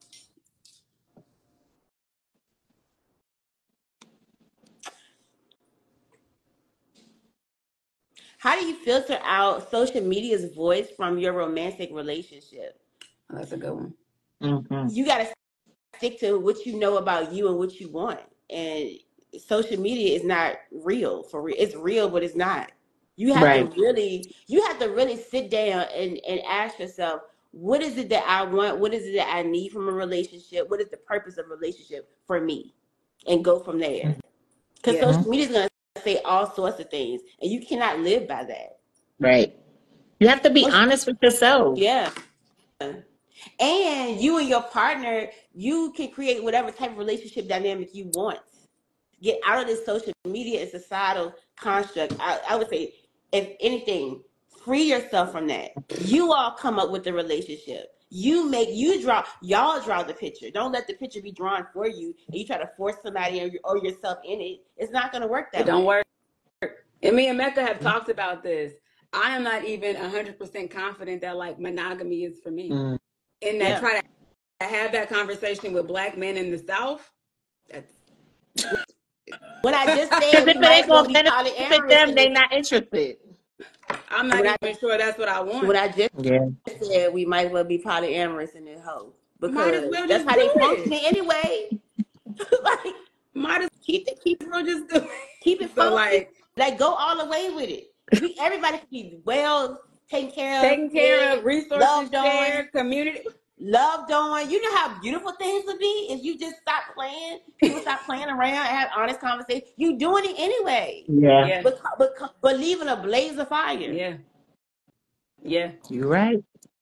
How do you filter out social media's voice from your romantic relationship? Oh, that's a good one. Mm-hmm. You got to stick to what you know about you and what you want. And social media is not real for real. It's real, but it's not. You have Right. to really sit down and ask yourself, what is it that I want? What is it that I need from a relationship? What is the purpose of a relationship for me? And go from there. Because Yeah. social media is going to say all sorts of things, and you cannot live by that. Right. You have to be honest with yourself. Yeah. And you and your partner, you can create whatever type of relationship dynamic you want. Get out of this social media and societal construct. I would say, if anything, free yourself from that. You all come up with the relationship. Y'all draw the picture. Don't let the picture be drawn for you and you try to force somebody or yourself in it. It's not going to work that It don't way. work. And me and Mecca have talked about this. I am not even 100% confident that like monogamy is for me. Mm. And that try to have that conversation with Black men in the South. That's When I just Because said if we it might ain't as well gonna be benefit polyamorous them, in they this. not interested. I'm not even sure that's what I want. When I just Yeah. said we might as well be polyamorous in this hoe. Might as Because well that's just how do they it. functioning anyway. Like, Might as keep well just do it it. So focused. like Like, go all the way with it. Everybody can be well taken care of, taking care fed, of, resources loved on, shared, community. loved on. You know how beautiful things would be if you just stop playing. People stop playing around and have honest conversation. You doing it anyway, Yeah. Yeah. but leaving a blaze of fire. Yeah. Yeah. You're right.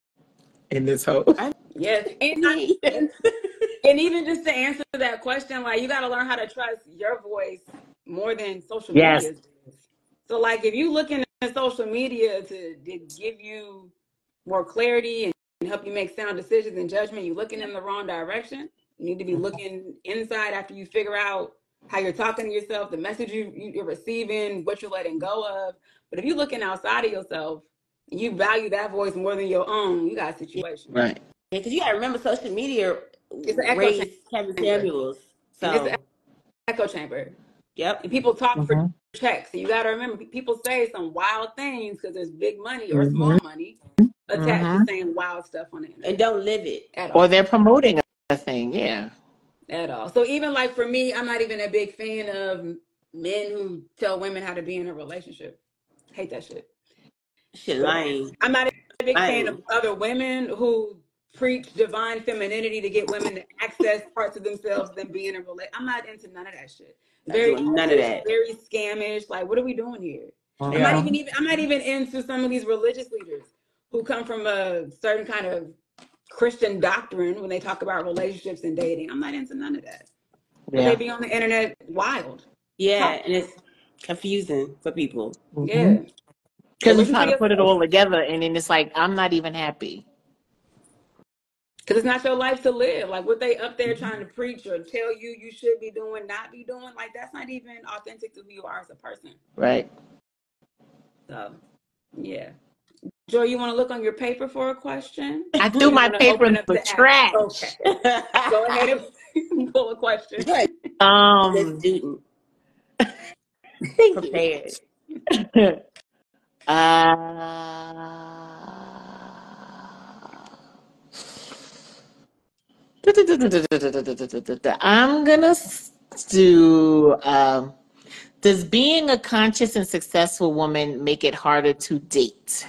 In this hole. I Yeah. mean, And even just to answer that question, like you got to learn how to trust your voice more than social Yes. media. So like if you looking at social media to give you more clarity and help you make sound decisions and judgment, you're looking in the wrong direction. You need to be looking inside after you figure out how you're talking to yourself, the message you're receiving, what you're letting go of. But if you're looking outside of yourself, and you value that voice more than your own, you got a situation. Right. because you got to remember social media It's an echo raised Kevin chamber. Samuels. And it's an So, echo chamber. yep. And people talk for Mhm. checks. And you got to remember, people say some wild things because there's big money or Mhm. small money attached to Mhm. saying wild stuff on the internet. And don't live it. At all. Or they're promoting a thing. Yeah. At all. So even like for me, I'm not even a big fan of men who tell women how to be in a relationship. Hate that shit. Shit, lying. I'm not a big fan Lying. of other women who preach divine femininity to get women to access parts of themselves than be in a relationship. I'm not into none of that shit. Not Very doing none of that. very scamish. Like, what are we doing here? Mhm. I'm not even into some of these religious leaders who come from a certain kind of Christian doctrine when they talk about relationships and dating. I'm not into none of that. But they be on the internet wild. Yeah, and it's confusing for people. Yeah. Because you Listen try to to put it yourself. all together, and then it's like, I'm not even happy. Because it's not your life to live. Like what they up there trying to preach or tell you should be doing, not be doing, like that's not even authentic to who you are as a person. Right. So, yeah. Joy, you want to look on your paper for a question? I threw my wanna paper open in up the the app? trash. Okay. Go ahead and pull a question. Good. This Um, student thank prepared. you. I'm gonna do. Does being a conscious and successful woman make it harder to date?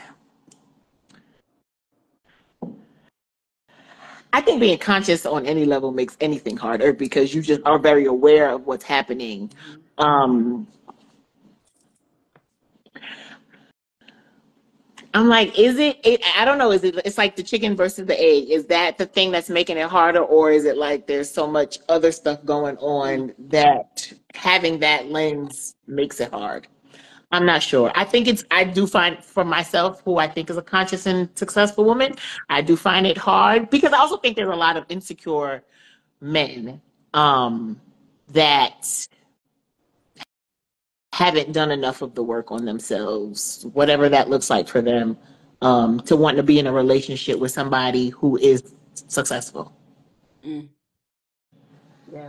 I think being conscious on any level makes anything harder because you just are very aware of what's happening. I'm like, I don't know, it's like the chicken versus the egg. Is that the thing that's making it harder, or is it like there's so much other stuff going on that having that lens makes it hard? I'm not sure. I do find for myself, who I think is a conscious and successful woman, I do find it hard because I also think there's a lot of insecure men that haven't done enough of the work on themselves, whatever that looks like for them, to want to be in a relationship with somebody who is successful. Yeah.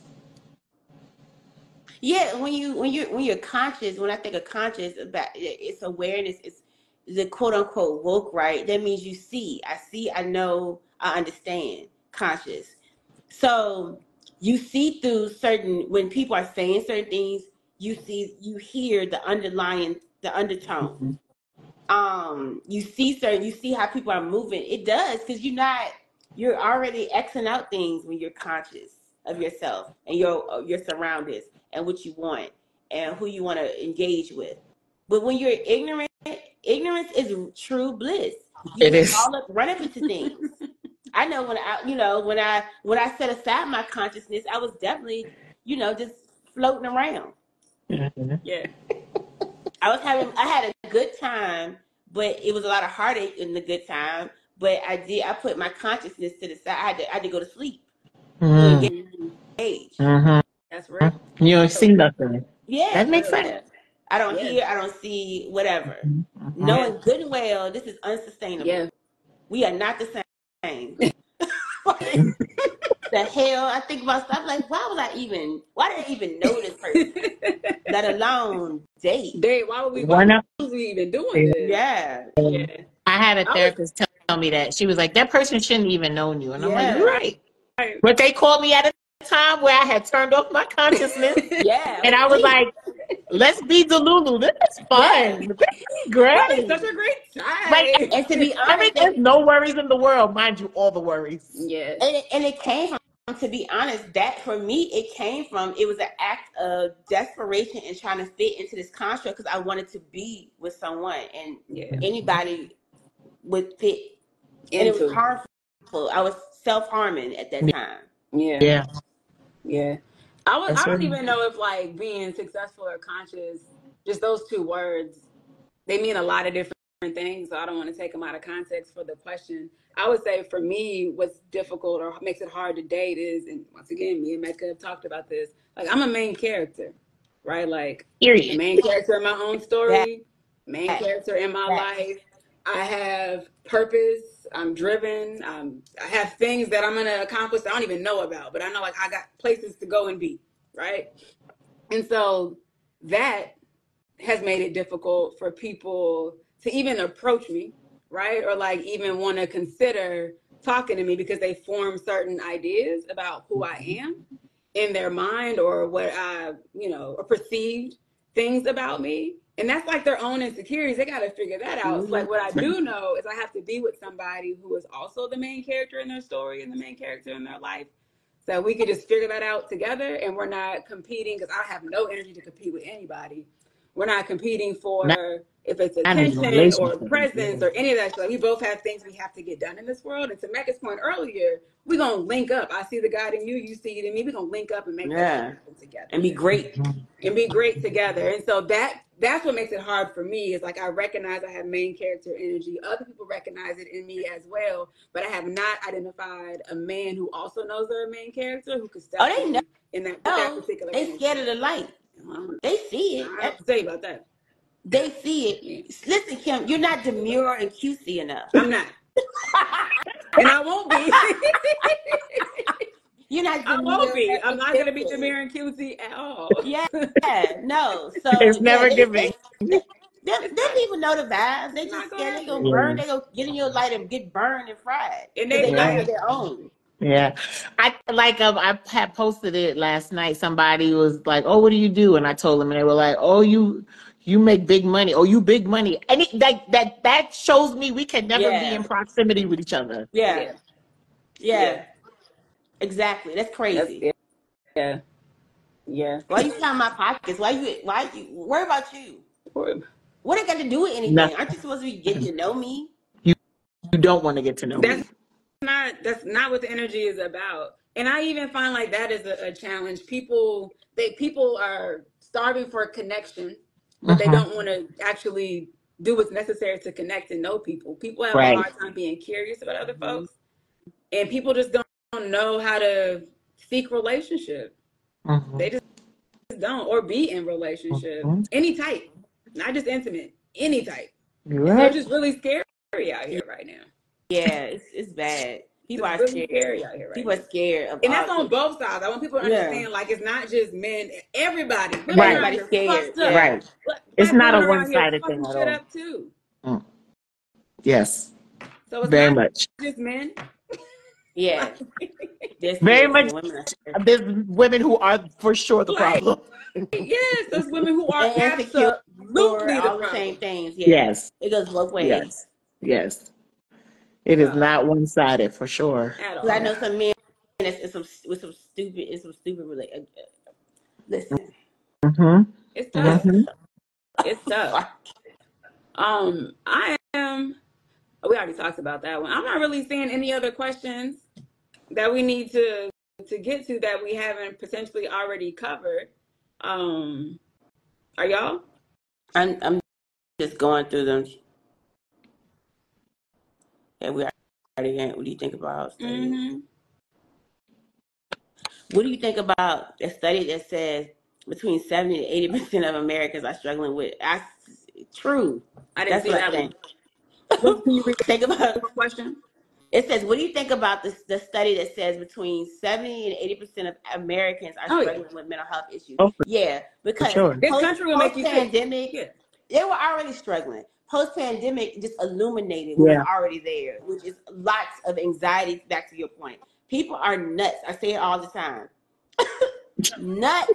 Yeah, when you're conscious, when I think of conscious, about it's awareness, it's the quote unquote woke, right? That means you see, I know, I understand. Conscious. So you see through when people are saying certain things, you hear the undertone. You see how people are moving. It does, because you're already Xing out things when you're conscious of yourself and your surroundings and what you want and who you want to engage with. But when you're ignorant, ignorance is true bliss. You It is. run up into things. I know when I set aside my consciousness, I was definitely, just floating around. Yeah. I had a good time, but it was a lot of heartache in the good time. But I put my consciousness to the side. I had to go to sleep. Engage. That's real. You don't see nothing. Yeah. That makes sense. I don't hear, I don't see, whatever. Knowing good and well, this is unsustainable. Yeah. We are not the same. The hell, I think about stuff like, why did I even know this person? Let alone date. Why would we even doing this? Yeah. I had a therapist tell me that. She was like, that person shouldn't even known you. And I'm like, you're right. But they called me at a time where I had turned off my consciousness. Yeah. And I was like, let's be Delulu. This is fun. This is great. Right, such a great time. Like, and to be honest, there's no worries in the world. Mind you, all the worries. Yeah. And it came from, to be honest, that for me, it was an act of desperation and trying to fit into this construct, because I wanted to be with someone, and anybody would fit. And it was harmful. I was self-harming at that time. Yeah. I don't even know if like being successful or conscious, just those two words, they mean a lot of different things. So I don't want to take them out of context for the question. I would say for me, what's difficult or makes it hard to date is, and once again, me and Mecca have talked about this, like I'm a main character, right? Like the main character in my own story, main character in my life. I have purpose. I'm driven. I have things that I'm going to accomplish that I don't even know about, but I know like I got places to go and be, right? And so that has made it difficult for people to even approach me, right? Or like even want to consider talking to me, because they form certain ideas about who I am in their mind, or what I, or perceived things about me. And that's like their own insecurities. They got to figure that out. So like what I do know is I have to be with somebody who is also the main character in their story and the main character in their life. So we could just figure that out together, and we're not competing, because I have no energy to compete with anybody. We're not competing for if it's attention or presence or any of that. Like we both have things we have to get done in this world. And to Mecca's point earlier, we're going to link up. I see the God in you, you see it in me. We're going to link up and make that happen together. And be great. And be great together. And so that's what makes it hard for me, is like I recognize I have main character energy. Other people recognize it in me as well, but I have not identified a man who also knows they're a main character, who could step in that particular They scared of the light. They see it. I have to tell you about that. They see it. Listen, Kim, you're not demure and cutesy enough. I'm not. And I won't be. You're not demure. I won't be. I'm not going to be demure and cutesy at all. Yeah, no. So it's never giving. Them people know the vibes. They just scared. They go burn. They go get in your light and get burned and fried. And they have their own. Yeah, I had posted it last night. Somebody was like, "Oh, what do you do?" And I told them, and they were like, "Oh, you make big money. Oh, you big money." And that shows me we can never be in proximity with each other. Yeah. Exactly. That's crazy. Yeah. Why you counting my pockets? Why you worry about you? What it got to do with anything? Nothing. Aren't you supposed to be getting to know me? You don't want to get to know me. That's not what the energy is about. And I even find like that is a challenge. People are starving for a connection, but they don't want to actually do what's necessary to connect and know people. People have a hard time being curious about other folks, and people just don't know how to seek relationship. They just don't, or be in relationship, any type, not just intimate, any type. So it's just really scary out here right now. Yeah, it's bad. People are really scared. scary out here right People now. are scared of, and that's on both sides. I want people to understand, like, it's not just men. Everybody, everybody's scared. Right. It's not a one-sided thing at all. Up too. Yes. So it's very not much just men. Yeah. Very much. There's women who are for sure the problem. Yes, there's women who are absolutely all the same things. Yes. It goes both ways. Yes. It is not one-sided for sure. I know some men with some stupid listen. It's tough. It's tough. We already talked about that one. I'm not really seeing any other questions that we need to get to that we haven't potentially already covered. Are y'all? I'm just going through them. Yeah, we already. What do you think about studying? What do you think about a study that says between 70 to 80% of Americans are struggling with? True. I didn't see that one. Can you think about the question? It says, what do you think about the study that says between 70 and 80% of Americans are struggling with mental health issues? Because this country will make you pandemic, they were already struggling. Post-pandemic just illuminated what was already there, which is lots of anxiety, back to your point. People are nuts. I say it all the time. Nuts.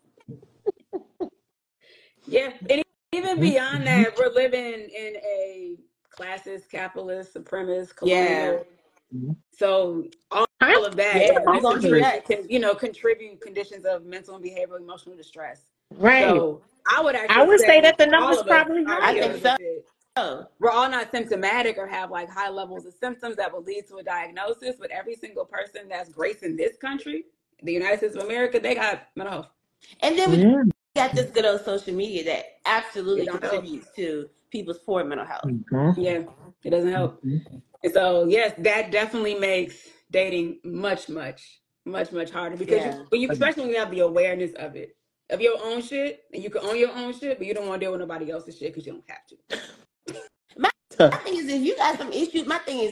And even beyond that, we're living in a classist, capitalist, supremacist, colonial. So all of that contribute conditions of mental and behavioral emotional distress. Right. So I would say that the numbers probably high. I think so. We're all not symptomatic or have like high levels of symptoms that will lead to a diagnosis, but every single person that's gracing this country, the United States of America, they got mental health. And then we got this good old social media that absolutely contributes to people's poor mental health. Yeah, it doesn't help. And so, yes, that definitely makes dating much, much, much, much harder because especially when you have the awareness of it, of your own shit, and you can own your own shit, but you don't want to deal with nobody else's shit because you don't have to. My thing is, if you got some issues, my thing is,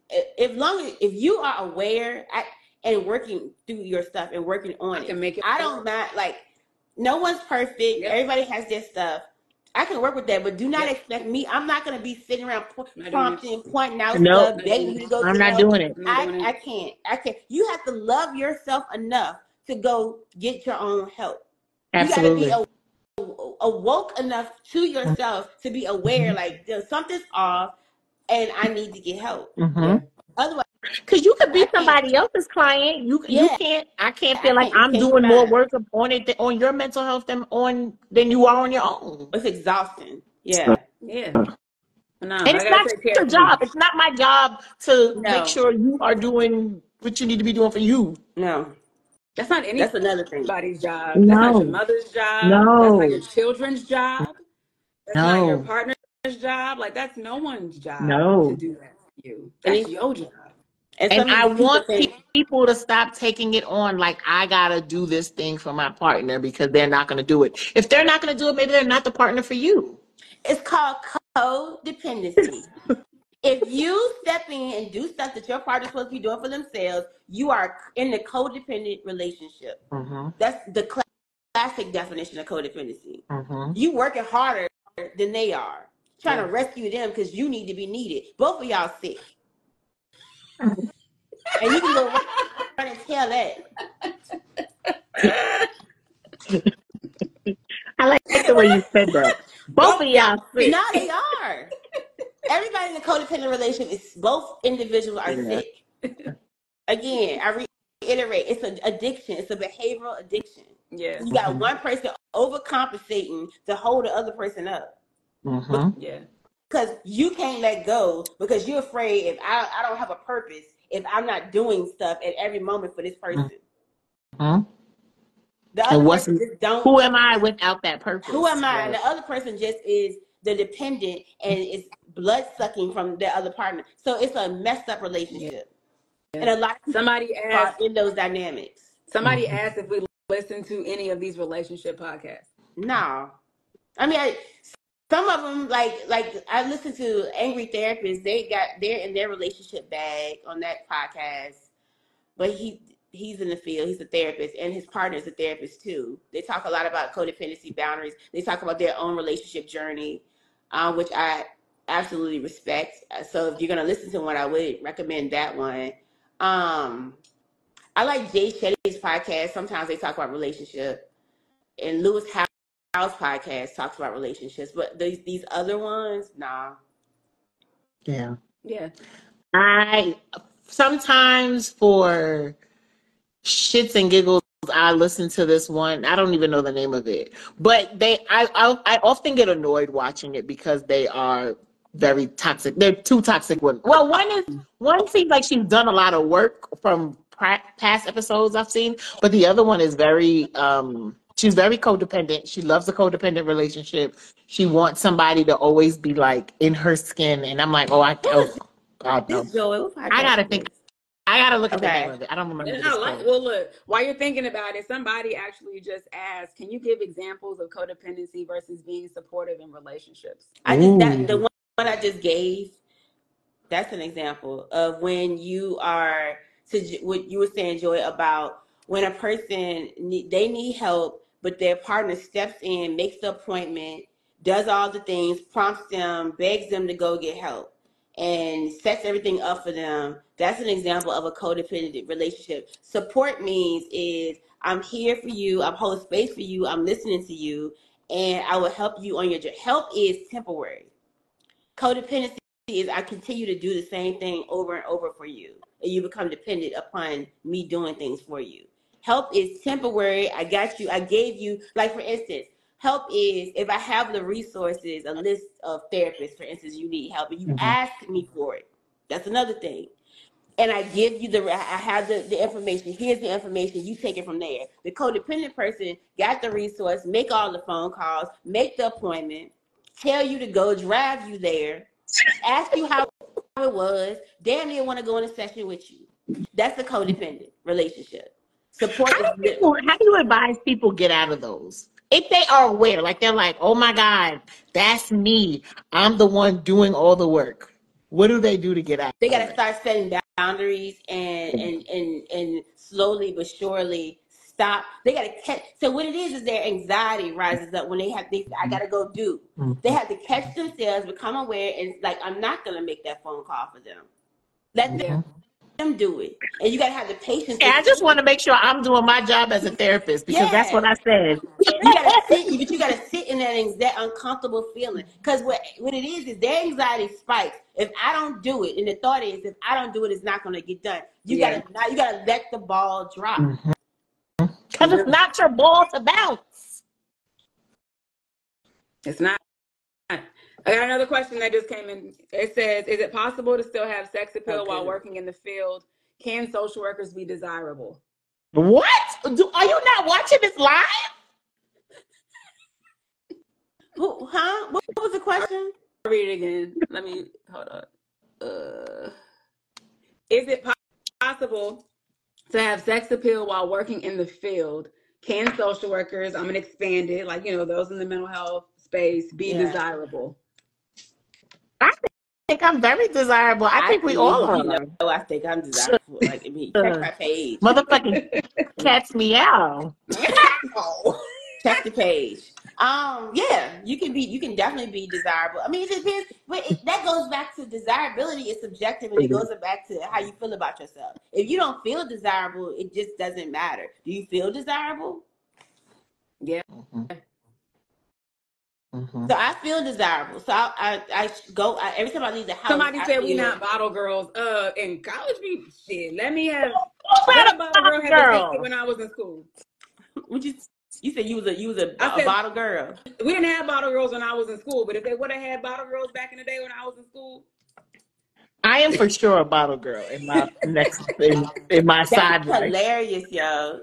if you are aware and working through your stuff and working on it, I don't not like. No one's perfect. Everybody has their stuff. I can work with that, but do not expect me. I'm not going to be sitting around prompting, pointing out stuff, begging you to go. I'm not doing it. I can't. You have to love yourself enough to go get your own help. Absolutely. You got to be awoke enough to yourself to be aware, like something's off, and I need to get help. Otherwise, because you could be somebody else's client. I can't feel like I'm doing more work on it on your mental health than you are on your own. It's exhausting. No, and it's not your job. It's not my job to make sure you are doing what you need to be doing for you. No. That's not That's another thing. Anybody's job. That's not your mother's job. That's not your children's job. That's not your partner's job. Like, that's no one's job to do that for you. That's your job. And I want people to stop taking it on like I gotta do this thing for my partner because they're not gonna do it. If they're not gonna do it, maybe they're not the partner for you. It's called codependency. If you step in and do stuff that your partner's supposed to be doing for themselves, you are in a codependent relationship. That's the classic definition of codependency. You working harder than they are, trying to rescue them because you need to be needed. Both of y'all sick. And you can go run and tell that. I like the way you said that. Both of y'all sick. No, they are. Everybody in a codependent relationship is both individuals are sick. Again, I reiterate, it's an addiction. It's a behavioral addiction. Yeah. You got one person overcompensating to hold the other person up. Mm-hmm. Yeah. Because you can't let go because you're afraid if I don't have a purpose, if I'm not doing stuff at every moment for this person. Mm-hmm. The And other person just don't. who am I without that Who purpose? am I? And Right. the other person just is the dependent and is blood sucking from the other partner. So it's a messed up Yeah. relationship. And a lot of people Somebody are asked. in those dynamics. Somebody Mm-hmm. asked if we listen to any of these relationship podcasts. No. I mean, some of them, like I listen to Angry Therapists. They're in their relationship bag on that podcast, but he's in the field. He's a therapist, and his partner is a therapist too. They talk a lot about codependency boundaries. They talk about their own relationship journey, which I absolutely respect. So if you're gonna listen to one, I would recommend that one. I like Jay Shetty's podcast. Sometimes they talk about relationship, and Lewis Howes podcast talks about relationships, but these other ones, nah. Yeah. Yeah. I sometimes for shits and giggles, I listen to this one. I don't even know the name of it, but I often get annoyed watching it because they are very toxic. They're two toxic women. Well, one seems like she's done a lot of work from past episodes I've seen, but the other one is very she's very codependent. She loves a codependent relationship. She wants somebody to always be like in her skin, and I'm like, oh God no. This Joel, what I podcast gotta is think. this? I gotta look at the name Okay. of it. I don't remember And what I it's like, called. well, look, while you're thinking about it, somebody actually just asked, can you give examples of codependency versus being supportive in relationships? The one I just gave, that's an example of when you are to what you were saying, Joy, about when a person they need help, but their partner steps in, makes the appointment, does all the things, prompts them, begs them to go get help, and sets everything up for them. That's an example of a codependent relationship. Support means is I'm here for you, I'm holding space for you, I'm listening to you, and I will help you on your journey. Help is temporary. Codependency is I continue to do the same thing over and over for you, and you become dependent upon me doing things for you. Help is temporary. I got you. I gave you, like for instance, help is if I have the resources, a list of therapists, for instance, you need help, and you Mhm. ask me for it. That's another thing. And I give you I have the information. Here's the information. You take it from there. The codependent person got the resource, make all the phone calls, make the appointment, tell you to go, drive you there, ask you how it was, damn near want to go in a session with you. That's a codependent relationship. Support is How do you advise people get out of those? If they are aware, like they're like, oh my God, that's me. I'm the one doing all the work. What do they do to get out they of got to it? start setting boundaries and slowly but surely stop. They got to catch. So what it is their anxiety rises up when they have things. I got to go do. They have to catch themselves, become aware, and like I'm not gonna make that phone call for them. Let Yeah. them do it, and you got to have the patience Yeah, to I just see want it. to make sure I'm doing my job as a therapist because that's what Yes. I said. You gotta sit, but you gotta sit in that uncomfortable feeling. Because what it is their anxiety spikes. If I don't do it, and the thought is, if I don't do it, it's not gonna get done. You Yeah. gotta let the ball drop. Because it's not your ball to bounce. It's not. I got another question that just came in. It says, is it possible to still have sex appeal while working in the field? Can social workers be desirable? What? Are you not watching this live? What was the question? I'll read it again. Let me, hold up. Is it possible to have sex appeal while working in the field? Can social workers, I'm going to expand it, like, those in the mental health space, be desirable? I think I'm very desirable. I think we all are. I think I'm desirable. Like, I mean, check my page. Motherfucking cat's meow. Check the page. Yeah, you can definitely be desirable. I mean, it depends, but that goes back to desirability is subjective, and it goes back to how you feel about yourself. If you don't feel desirable, it just doesn't matter. Do you feel desirable? Yeah. So I feel desirable. So I go every time I leave the house. Somebody said we not bottle girls. In college, shit. Let me have. What What a bottle girl had to take it when I was in school. Would you You said you was a I said bottle girl. we didn't have bottle girls when I was in school, but if they would have had bottle girls back in the day when I was in school, I am for sure a bottle girl in my in my side That's life. hilarious, yo.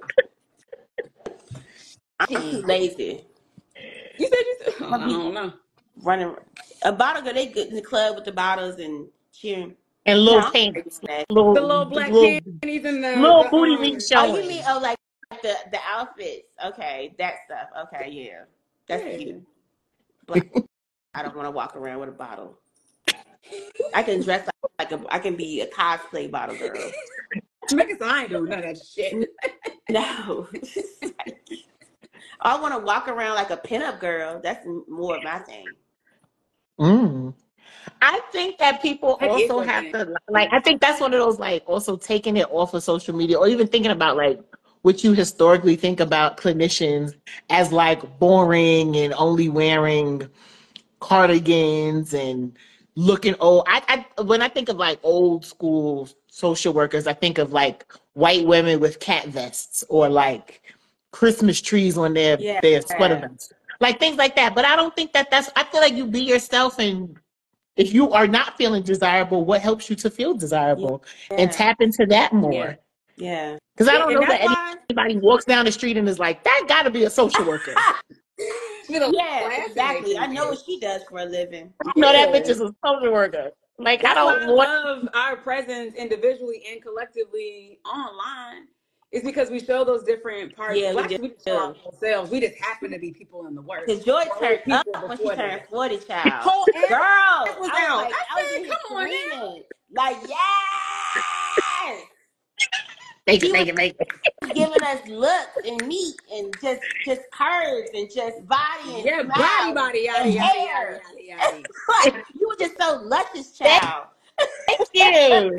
I'm too lazy. you said I don't know. Running a bottle girl, they get in the club with the bottles and cheering. And No, little I'm pants, not. The little black panties and little booty meat Oh, showing. you mean like the outfits? Okay, that stuff. Okay, yeah, that's cute. But I don't want to walk around with a bottle. I can dress I can be a cosplay bottle girl. Make it so I ain't doing none of that shit. No. I want to walk around like a pinup girl. That's more of my thing. I think that people That is also your have thing. to like. I think that's one of those like also taking it off of social media, or even thinking about like what you historically think about clinicians as like boring and only wearing cardigans and looking old. I when I think of like old school social workers, I think of like white women with cat vests or like Christmas trees on their sweater vests, like things like that. But I don't think that that's. I feel like you be yourself, and if you are not feeling desirable, what helps you to feel desirable, and tap into that more. Yeah. Because I don't know that anybody walks down the street and is like, that got to be a social worker. Yeah, exactly. I know what she does for a living. I know that bitch is a social worker. Like, That's why I love our presence individually and collectively online. Is because we show those different parts. Yeah, we just show our whole selves. We just happen to be people in the work. Because Joy turned up when she turned 40, child. Whole girl, I was out. Like, I said, come on now. Like, yes. Make it. Giving us looks and meat and just curves and just body and body, and hair. You were just so luscious, child. Thank you.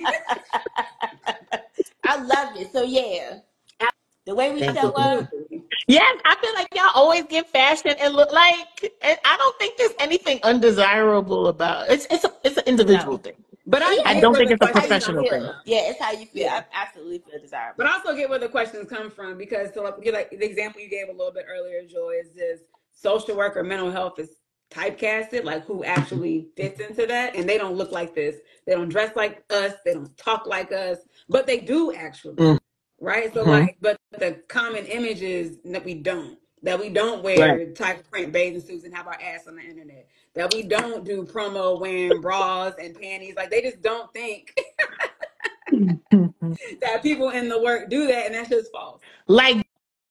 I love it. So yeah, the way we show up. Yes, I feel like y'all always get fashion and look like. And I don't think there's anything undesirable about it. It's an individual thing. But I don't think it's a professional thing. Yeah, it's how you feel. I absolutely feel desirable. But I also get where the questions come from because so like the example you gave a little bit earlier, Joy, is this social worker mental health is typecasted, like who actually fits into that, and they don't look like this. They don't dress like us. They don't talk like us, but they do actually, right? So like, but the common image is that we don't wear tight print bathing suits and have our ass on the internet. That we don't do promo wearing bras and panties. Like they just don't think that people in the work do that, and that's just false. Like,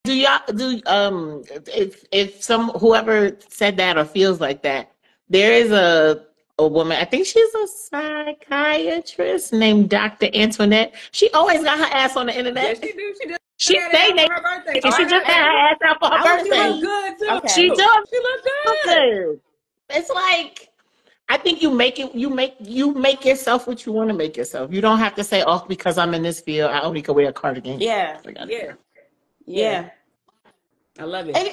if whoever said that or feels like that, there is a woman, I think she's a psychiatrist named Dr. Antoinette. She always got her ass on the internet. Yes, she do. She stayed there. Her birthday. She just had her ass out for her birthday. She look good too. Okay. She does. She look good. It's like, I think you make yourself what you want to make yourself. You don't have to say, oh, because I'm in this field, I only can wear a cardigan. Yeah. I love it.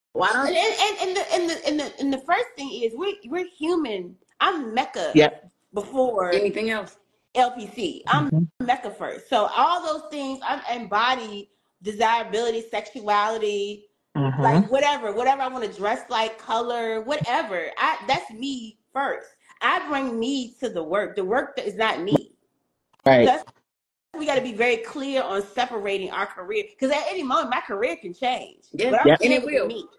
And the first thing is we're human. I'm Mecca before anything else. LPC. I'm Mecca first. So all those things I embody desirability, sexuality, like whatever I want to dress like, color, whatever. That's me first. I bring me to the work. The work is not me. Right. We got to be very clear on separating our career because at any moment my career can change. Yeah, but and it will. Me.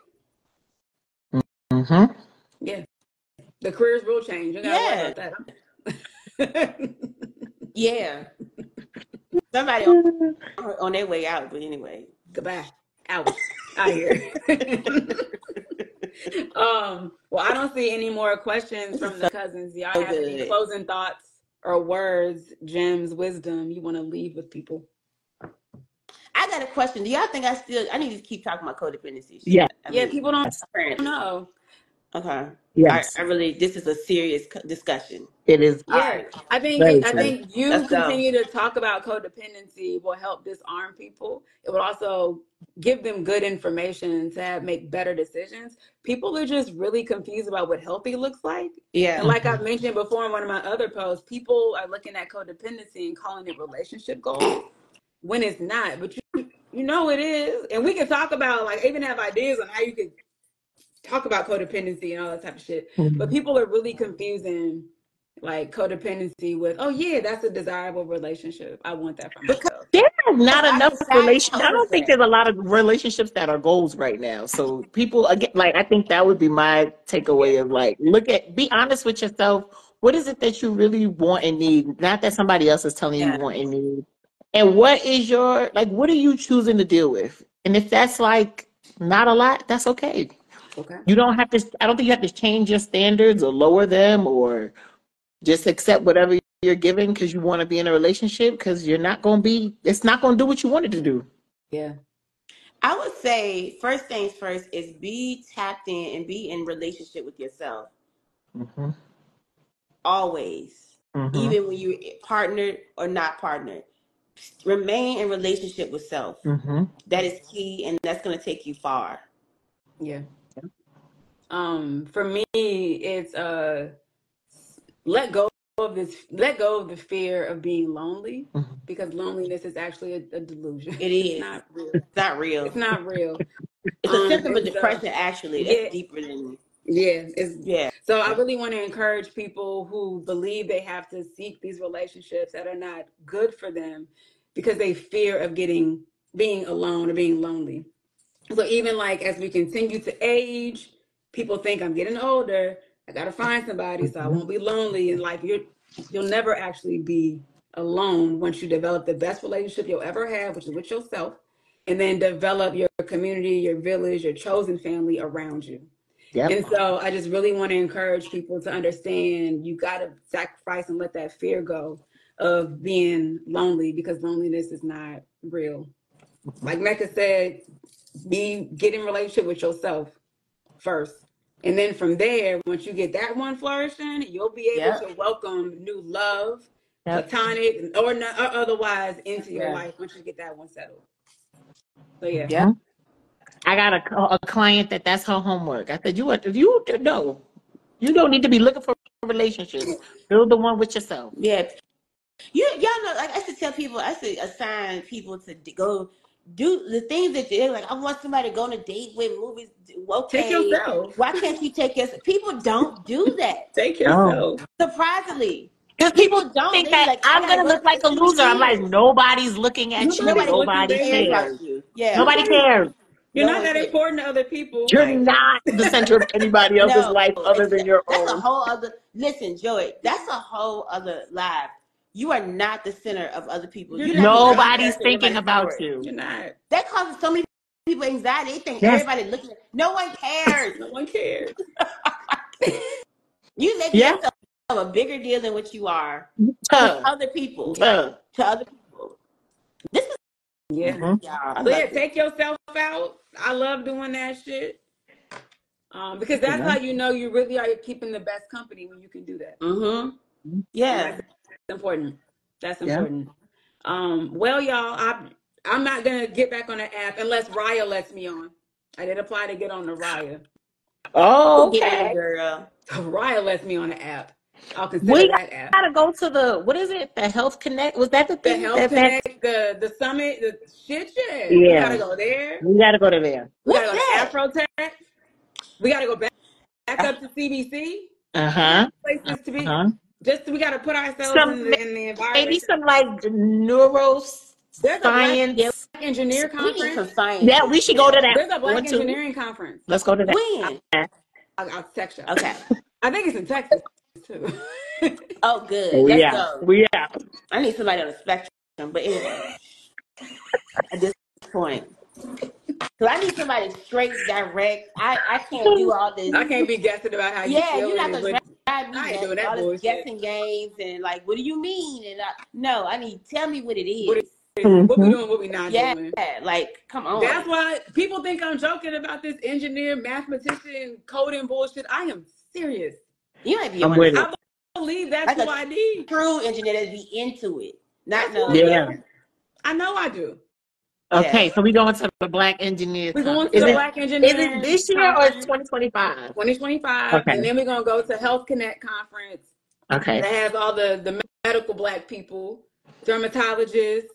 Yeah, the careers will change. You gotta worry about that. Yeah. Somebody on their way out, but anyway, goodbye. Out here. Well, I don't see any more questions from the cousins. Y'all have any closing thoughts or words, gems, wisdom you want to leave with people? I got a question. Do y'all think I need to keep talking about codependency? Yeah. People don't know. Okay. Yes. I really, this is a serious discussion. It is. Yeah. I think you continue to talk about codependency will help disarm people. It will also give them good information to make better decisions. People are just really confused about what healthy looks like. Yeah. And like I mentioned before in one of my other posts, people are looking at codependency and calling it relationship goals when it's not. But you You know it is. And we can talk about, like, even have ideas on how you could talk about codependency and all that type of shit. But people are really confusing like codependency with, oh yeah, that's a desirable relationship. I want that for myself. There's not Our enough society relationships. I tells don't us think that. there's a lot of relationships that are goals right now. So people, again, like, I think that would be my takeaway of, like, be honest with yourself. What is it that you really want and need? Not that somebody else is telling you Yeah. want and need. And what is what are you choosing to deal with? And if that's like not a lot, that's okay. Okay. You don't have to, I don't think you have to change your standards or lower them or just accept whatever you're given because you want to be in a relationship, because it's not going to do what you wanted to do. Yeah. I would say first things first is be tapped in and be in relationship with yourself. Mm-hmm. Always. Mm-hmm. Even when you're partnered or not partnered. Remain in relationship with self. Mm-hmm. That is key, and that's going to take you far. Yeah. For me, it's let go of the fear of being lonely, because loneliness is actually a delusion. It is. It's not real. It's not real. It's not real. It's a symptom of and so- depression, actually. That's deeper than. Yeah. So I really want to encourage people who believe they have to seek these relationships that are not good for them because they fear of being alone or being lonely. So even like as we continue to age, people think I'm getting older, I gotta find somebody so I won't be lonely in life. You'll never actually be alone once you develop the best relationship you'll ever have, which is with yourself, and then develop your community, your village, your chosen family around you. Yep. And so I just really want to encourage people to understand you got to sacrifice and let that fear go of being lonely, because loneliness is not real. Like Mecca said, get in relationship with yourself first. And then from there, once you get that one flourishing, you'll be able to welcome new love, platonic or otherwise, into your life once you get that one settled. So yeah. I got a client that's her homework. I said, you don't need to be looking for relationships. Build the one with yourself. Yeah. Y'all know, like, I should tell people, I should assign people to go do the things that they're like, I want somebody to go on a date with, movies. Okay. Take yourself. Why can't you take yourself? People don't do that. Take yourself. Surprisingly. Because people don't think that like, I'm going to look like a loser. I'm like, nobody's looking at you. Nobody cares about you. Yeah. Nobody cares. You're not that important to other people. You're not the center of anybody else's life other than your own. That's a whole other. Listen, Joy, that's a whole other life. You are not the center of other people. Nobody's thinking about you. You're not. That causes so many people anxiety. They think everybody looking. No one cares. No one cares. You make yourself a bigger deal than what you are to other people. To other people. This is take yourself out. I love doing that shit. Because that's how you know you really are keeping the best company, when you can do that. Mm-hmm. Yeah. That's important. That's important. Well, y'all, I'm not gonna get back on the app unless Raya lets me on. I did apply to get on the Raya. Oh, okay. Yeah, girl. Raya lets me on the app. I'll consider that app. We gotta go to the Health Connect. Was that the thing? The Health Connect, the summit, the shit. Yeah. We gotta go there. We gotta go to there. We gotta go to Afrotech. We gotta go back up to CBC. Places to be. We gotta put ourselves in the environment. Maybe some like neuroscience. There's a Black Engineer Conference. Yeah, we should go to that. There's a Black Engineering Conference. Let's go to that. When? I'll text you. Okay. I think it's in Texas too. Oh, good. Let's go. Yeah. I need somebody on the spectrum, but anyway, at this point, because I need somebody straight, direct. I can't do all this. I can't be guessing about how you feel. You're not gonna drive me I ain't doing that all bullshit. this guessing games and like, what do you mean? And no, I need tell me what it is. What we doing, what we not doing. Yeah, like, come on. That's why people think I'm joking about this engineer, mathematician, coding bullshit. I am serious. You might be I believe that's what I need. True engineer that be into it. Not no. Yeah. I know I do. Okay, so we going to the Black Engineers. We're going to the Black Engineers. Is it this year or is it 2025? 2025. Okay. And then we're going to go to Health Connect Conference. Okay. That has all the medical Black people, dermatologists,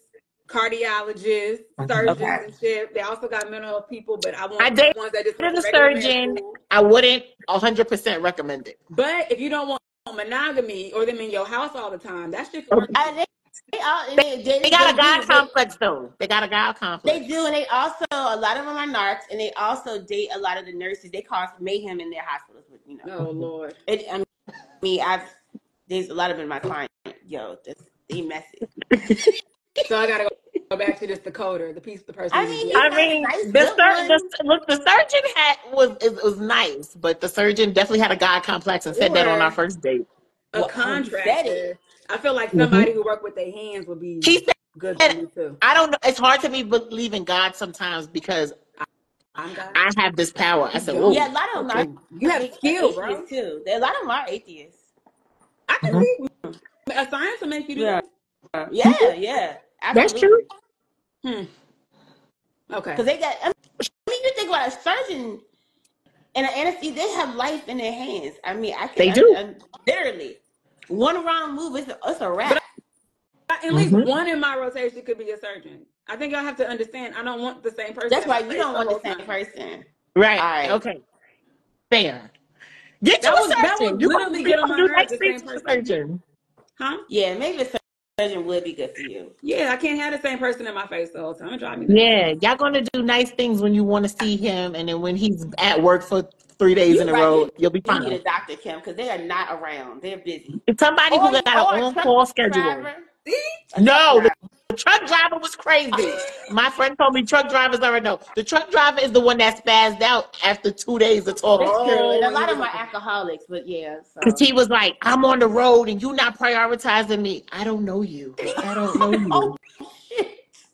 cardiologists, Mhm. surgeons, Okay. and shit. They also got mental health people, but I I want dated ones that just went a to regular med surgeon. school. I wouldn't 100% recommend it. But if you don't want monogamy or them in your house all the time, that shit can work. They all and They got a God do complex though. They got a God complex. they do, and they also a lot of them are narcs, and they also date a lot of the nurses. They cause mayhem in their hospitals, but you know. Oh Lord. I mean, there's a lot of them in my client. Yo, they messy. So I gotta go back to this decoder, the piece the person. I mean, I mean, nice, the good ones. surgeon was nice, but the surgeon definitely had a God complex and said that on our first date. A Well, he said it. contractor. I feel like somebody who work with their hands would be He good for said, me too. I don't know. It's hard to me believe in God sometimes because I'm God. I have this power. I said, don't. whoa. Yeah, a lot of them Okay. You have skill, bro. atheists too. A lot of them are atheists. I can see a science will make you do that. Yeah, That's absolutely. true. Okay. Because they got. I mean, you think about a surgeon and an anesthesia, they have life in their hands. I mean, They do. Literally, one wrong move, it's a wrap. But at least one in my rotation could be a surgeon. I think y'all have to understand. I don't want the same person. That's why you don't want the same person. Right. All right. Okay. Fair. Get you a surgeon. That would You literally get on my do nerves. nice The things same for the person. surgeon. Huh? Yeah, maybe a surgeon would be good for you. Yeah, I can't have the same person in my face the whole time. It drive me. Yeah, y'all gonna do nice things when you want to see him, and then when he's at work for 3 days in a row, you'll be You need fine. a doctor, Kim, because they are not around. They're busy. It's somebody who got an on-call schedule. Driver. No, the truck driver was crazy. My friend told me truck drivers are a no. The truck driver is the one that spazzed out after 2 days of talking. That's true. And a lot of them are alcoholics, but yeah. Because he was like, I'm on the road and you not prioritizing me. I don't know you. I don't know you. Oh, shit.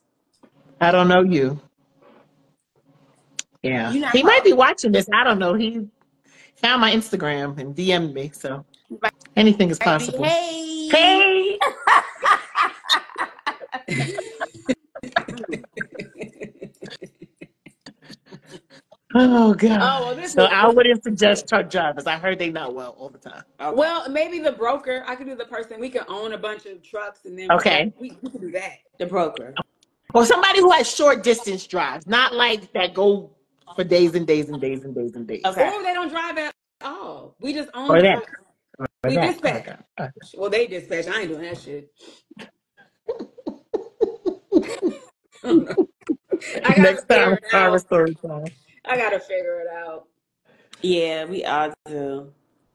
I don't know you. Yeah. He might be watching this. I don't know. He found my Instagram and DM'd me. So anything is possible. Hey. Oh God! Oh, well, so I wouldn't suggest truck drivers. I heard they not well all the time. Okay. Well, maybe the broker. I could do the person. We could own a bunch of trucks and then we could do that. The broker, or somebody who has short distance drives, not like that go for days and days and days and days and days. Okay. Or they don't drive at all. We just own or the that. trucks. We dispatch. Okay. Well, they dispatch. I ain't doing that shit. Next time, our story time. I gotta figure it out. Yeah, we all do.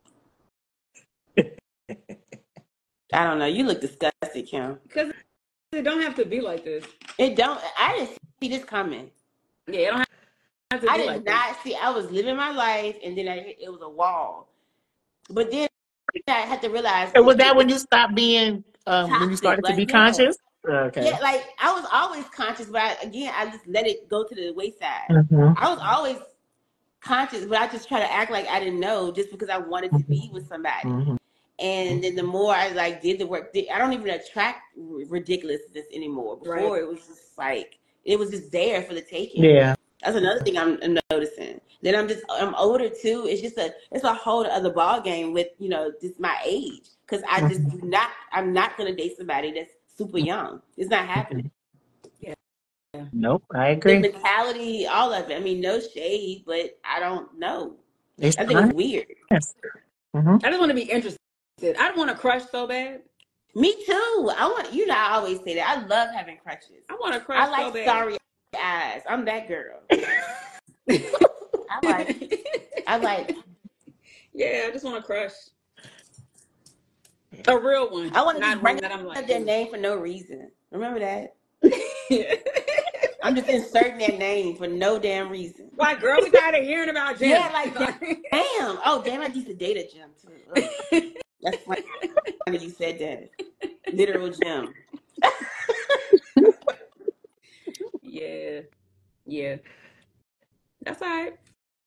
I don't know. You look disgusted, Kim. Because it don't have to be like this. It don't. I didn't see this coming. Yeah, it don't have to be I did like not see. I was living my life, and then it was a wall. But then I had to realize. And was that when you stopped being, when you started to be conscious? Okay. Yeah, like I was always conscious, but I just let it go to the wayside. Mm-hmm. I was always conscious, but I just try to act like I didn't know just because I wanted to be with somebody. Mm-hmm. And then the more I did the work, I don't even attract ridiculousness anymore. Before it was just like it was just there for the taking. Yeah, that's another thing I'm noticing. Then I'm older too. It's a whole other ball game with just my age because I just I'm not gonna date somebody that's super young. It's not happening. Yeah. Nope, I agree. The mentality, all of it. I mean, no shade, but I don't know. I think it's weird. Yes. Mm-hmm. I just want to be interested. I don't want to crush so bad. Me too. I always say that. I love having crushes. I want to crush so bad. Starry eyes. I'm that girl. I like. Yeah, I just want to crush. A real one. I want to not bring that I'm like their name for no reason. Remember that? I'm just inserting their name for no damn reason. Like, girl, we tired of hearing about Jim. Yeah, like, damn. Oh, damn, I used to date a Jim, too. That's funny you said that. Literal Jim. Yeah. That's all right.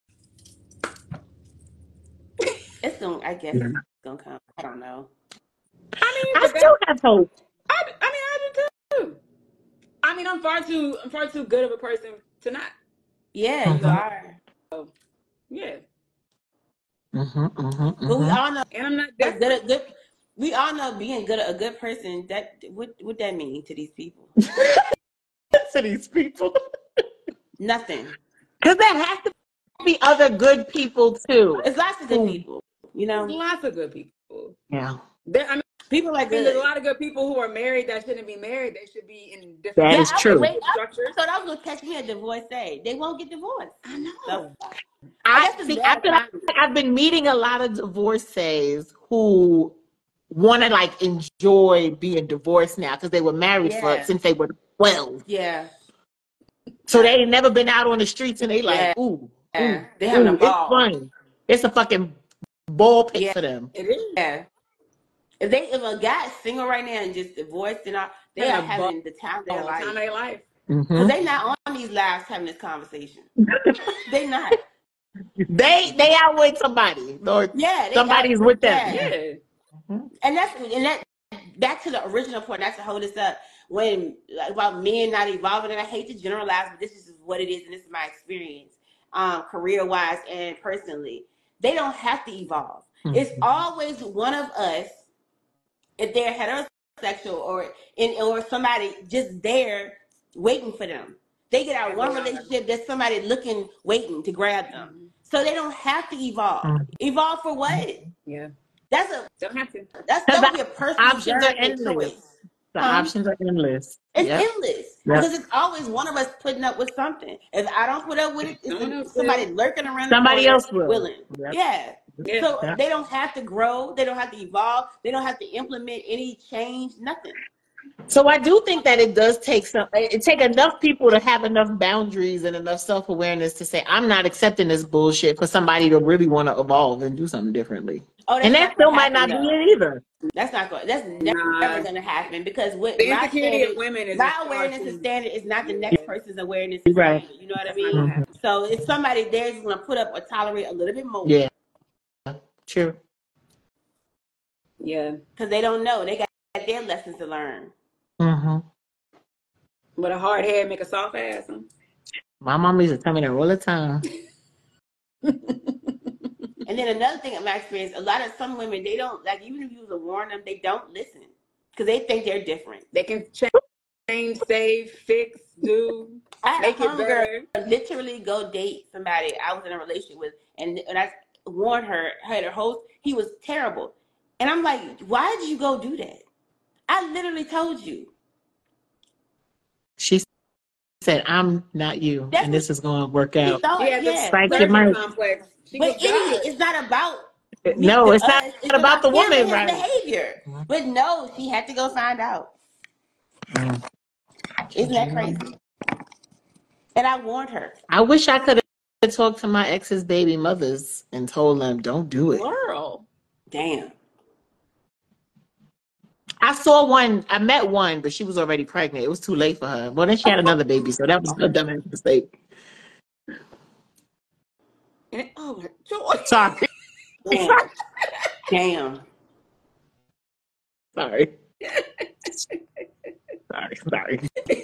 I guess it's going to come. I don't know. I still have hope. I do too. I mean, I'm far too good of a person to not. Yeah, you are. So, yeah. But we all know, and I'm not good. We all know being a good person. What that mean to these people? to these people. Nothing. Because there has to be other good people too. It's lots of good people, you know. Lots of good people. Yeah. I mean, people like there's a good. lot of good people who are married that shouldn't be married. They should be in different. That is true. I thought I was gonna catch me a divorcee. They won't get divorced. I know. So, I feel like I've been meeting a lot of divorcees who want to like enjoy being divorced now because they were married since they were 12. Yeah. So they ain't never been out on the streets and they like, ooh, they having a ball. It's fun. It's a fucking ball pit for them. It is. Yeah. If a guy's single right now and just divorced and all, they are having the time of their life. Because they not on these lives having this conversation. They not. They out with somebody. Or somebody's with them. Yeah. And that back to the original point, not to hold this up, when like, about men not evolving, and I hate to generalize, but this is what it is, and this is my experience, career-wise and personally. They don't have to evolve. It's always one of us, if they're heterosexual or somebody just there waiting for them. They get out one relationship, there's somebody looking, waiting to grab them. So they don't have to evolve. Evolve for what? Yeah. Don't have to. That would be a personal options are endless. choice. The options are endless. It's endless. Because it's always one of us putting up with something. If I don't put up with it, it's somebody lurking around. Somebody else will. Willing. Yeah. So they don't have to grow. They don't have to evolve. They don't have to implement any change. Nothing. So I do think that it does take enough people to have enough boundaries and enough self-awareness to say, I'm not accepting this bullshit, for somebody to really want to evolve and do something differently. And that still might not be it either. That's not going. That's never going to happen, because with the insecurity of women is my awareness and standard is not the next person's awareness and standard. You know what I mean? So if somebody there is going to put up or tolerate a little bit more. Yeah. True. Yeah. Because they don't know. They got their lessons to learn. But a hard head make a soft ass. Huh? My mom used to tell me that all the time. And then another thing in my experience, some women, they don't, like, even if you was to warn them, they don't listen because they think they're different. They can change, save, fix, do, make it better. Literally go date somebody I was in a relationship with, and I warned her, her host, he was terrible. And I'm like, why did you go do that? I literally told you. She said, I'm not you, and this is going to work out. Complex. But idiot, it's not about no, it's not about the woman, right? Behavior. But no, she had to go find out. Isn't that crazy? And I warned her. I wish I could have talked to my ex's baby mothers and told them, don't do it. Girl. Damn. I met one, but she was already pregnant. It was too late for her. Well, then she had another baby, so that was a dumbass mistake. Oh my God. Sorry. Damn. Sorry. Sorry.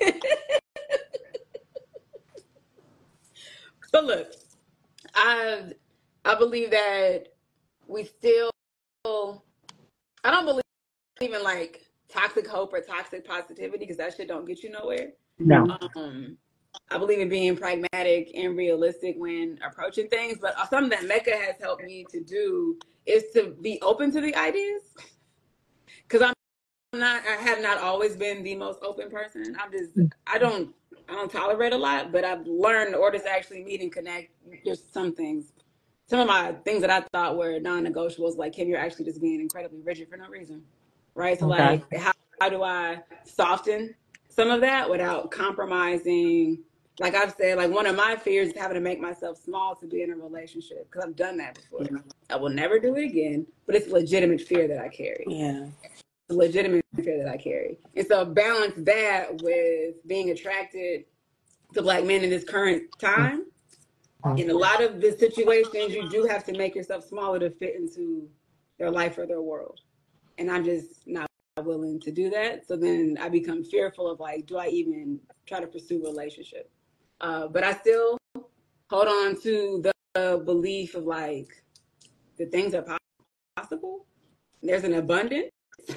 So look, I believe that we still, I don't believe in like toxic hope or toxic positivity, because that shit don't get you nowhere. No. I believe in being pragmatic and realistic when approaching things, but something that Mecca has helped me to do is to be open to the ideas. Because I have not always been the most open person. I don't tolerate a lot, but I've learned in order to actually meet and connect, there's some of my things that I thought were non-negotiables, like, Kim, you're actually just being incredibly rigid for no reason, right? So like, how do I soften some of that without compromising? Like I've said, like, one of my fears is having to make myself small to be in a relationship, because I've done that before. I will never do it again, but it's a legitimate fear that I carry. Yeah. It's a legitimate fear that I carry. And so balance that with being attracted to Black men in this current time. In a lot of the situations, you do have to make yourself smaller to fit into their life or their world. And I'm just not willing to do that. So then I become fearful of, like, do I even try to pursue a relationship? But I still hold on to the belief of, like, that things are possible. There's an abundance.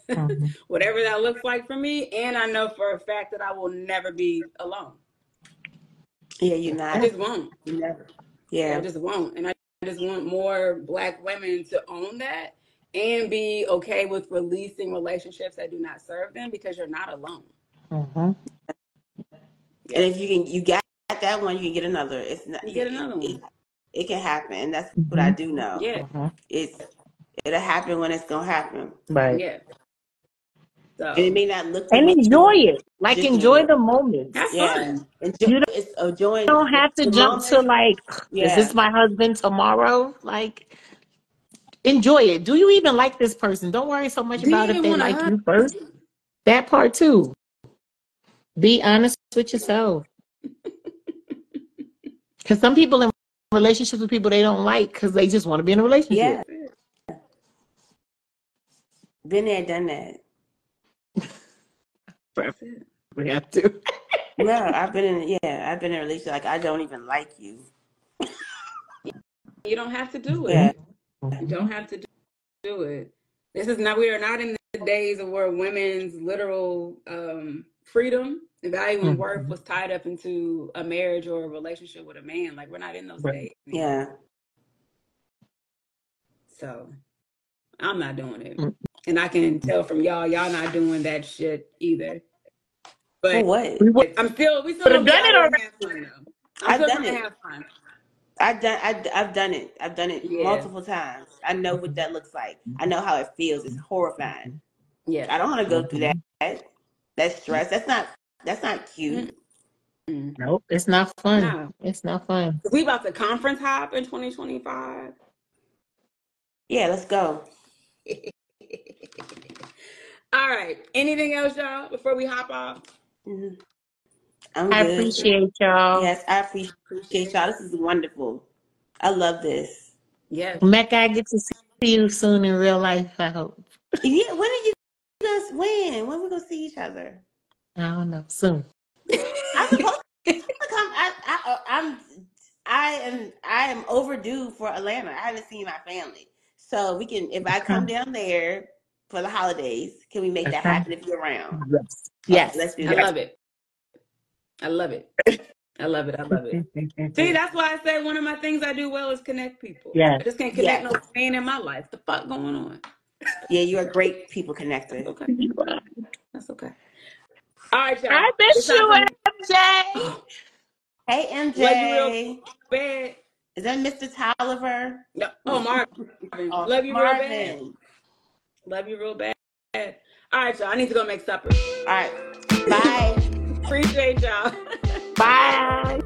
Mhm. whatever that looks like for me. And I know for a fact that I will never be alone. Yeah, you're I not. just won't. You never. I Yeah. just won't. And I just want more Black women to own that and be okay with releasing relationships that do not serve them, because you're not alone. Mhm. And if you got that one, you can get another. It's not. You get another one. It can happen, and that's what I Mhm. do know. Yeah. Mhm. It'll happen when it's gonna happen, Right. Yeah. So and it may not look the And way enjoy you it. Like envisioned enjoy it. the moments. have Yeah, fun. enjoy. You It's enjoying don't have to the jump to moments. like, is this Yeah, my husband tomorrow? Like, enjoy it. Do you even like this person? Don't worry so much Do you about if even they want to like hug? you first. That part too. Be honest with yourself. Because some people in relationships with people they don't like because they just want to be in a relationship. yeah. Been there, done that. That's it. We have to. Yeah, I've been in a relationship like I don't even like you. You don't have to do Yeah, it. You don't have to do it. We are not in the days of where women's literal freedom and value and worth was tied up into a marriage or a relationship with a man. Like, we're not in those days anymore. yeah. So I'm not doing it. And I can tell from y'all not doing that shit either. But For what? We would we still have gonna be done it out already. and have fun though. I've still done gonna it. have fun. I've done it. I've done it Yeah. multiple times. I know what that looks like. I know how it feels. It's horrifying. Yeah. I don't want to go through that. That stress. That's not cute. Nope, it's not fun. No. It's not fun. We about to conference hop in 2025. Yeah, let's go. All right. Anything else, y'all, before we hop off? Mhm. I'm I good. appreciate y'all. Yes, I appreciate y'all. This is wonderful. I love this. Yes. Mecca, I get to see you soon in real life, I hope. Yeah, when are you guys when we gonna see each other? I don't know. Soon. I'm supposed to come. I am overdue for Atlanta. I haven't seen my family, so we can. If I come down there for the holidays, can we make that happen if you're around? Yes. Okay, Yes. let's do I that. love it. I love it. I love it. I love it. See, that's why I say one of my things I do well is connect people. Yes. I just can't connect no man in my life. The fuck going on? Yeah, you're a great people connector. Okay. That's okay. All right, y'all. I miss you, MJ. Hey, MJ. Love you real bad. Is that Mr. Tolliver? No. Oh, Marvin. Oh, Love you Marvin. real bad. Love you real bad. All right, y'all. I need to go make supper. All right. Bye. Appreciate y'all. Bye.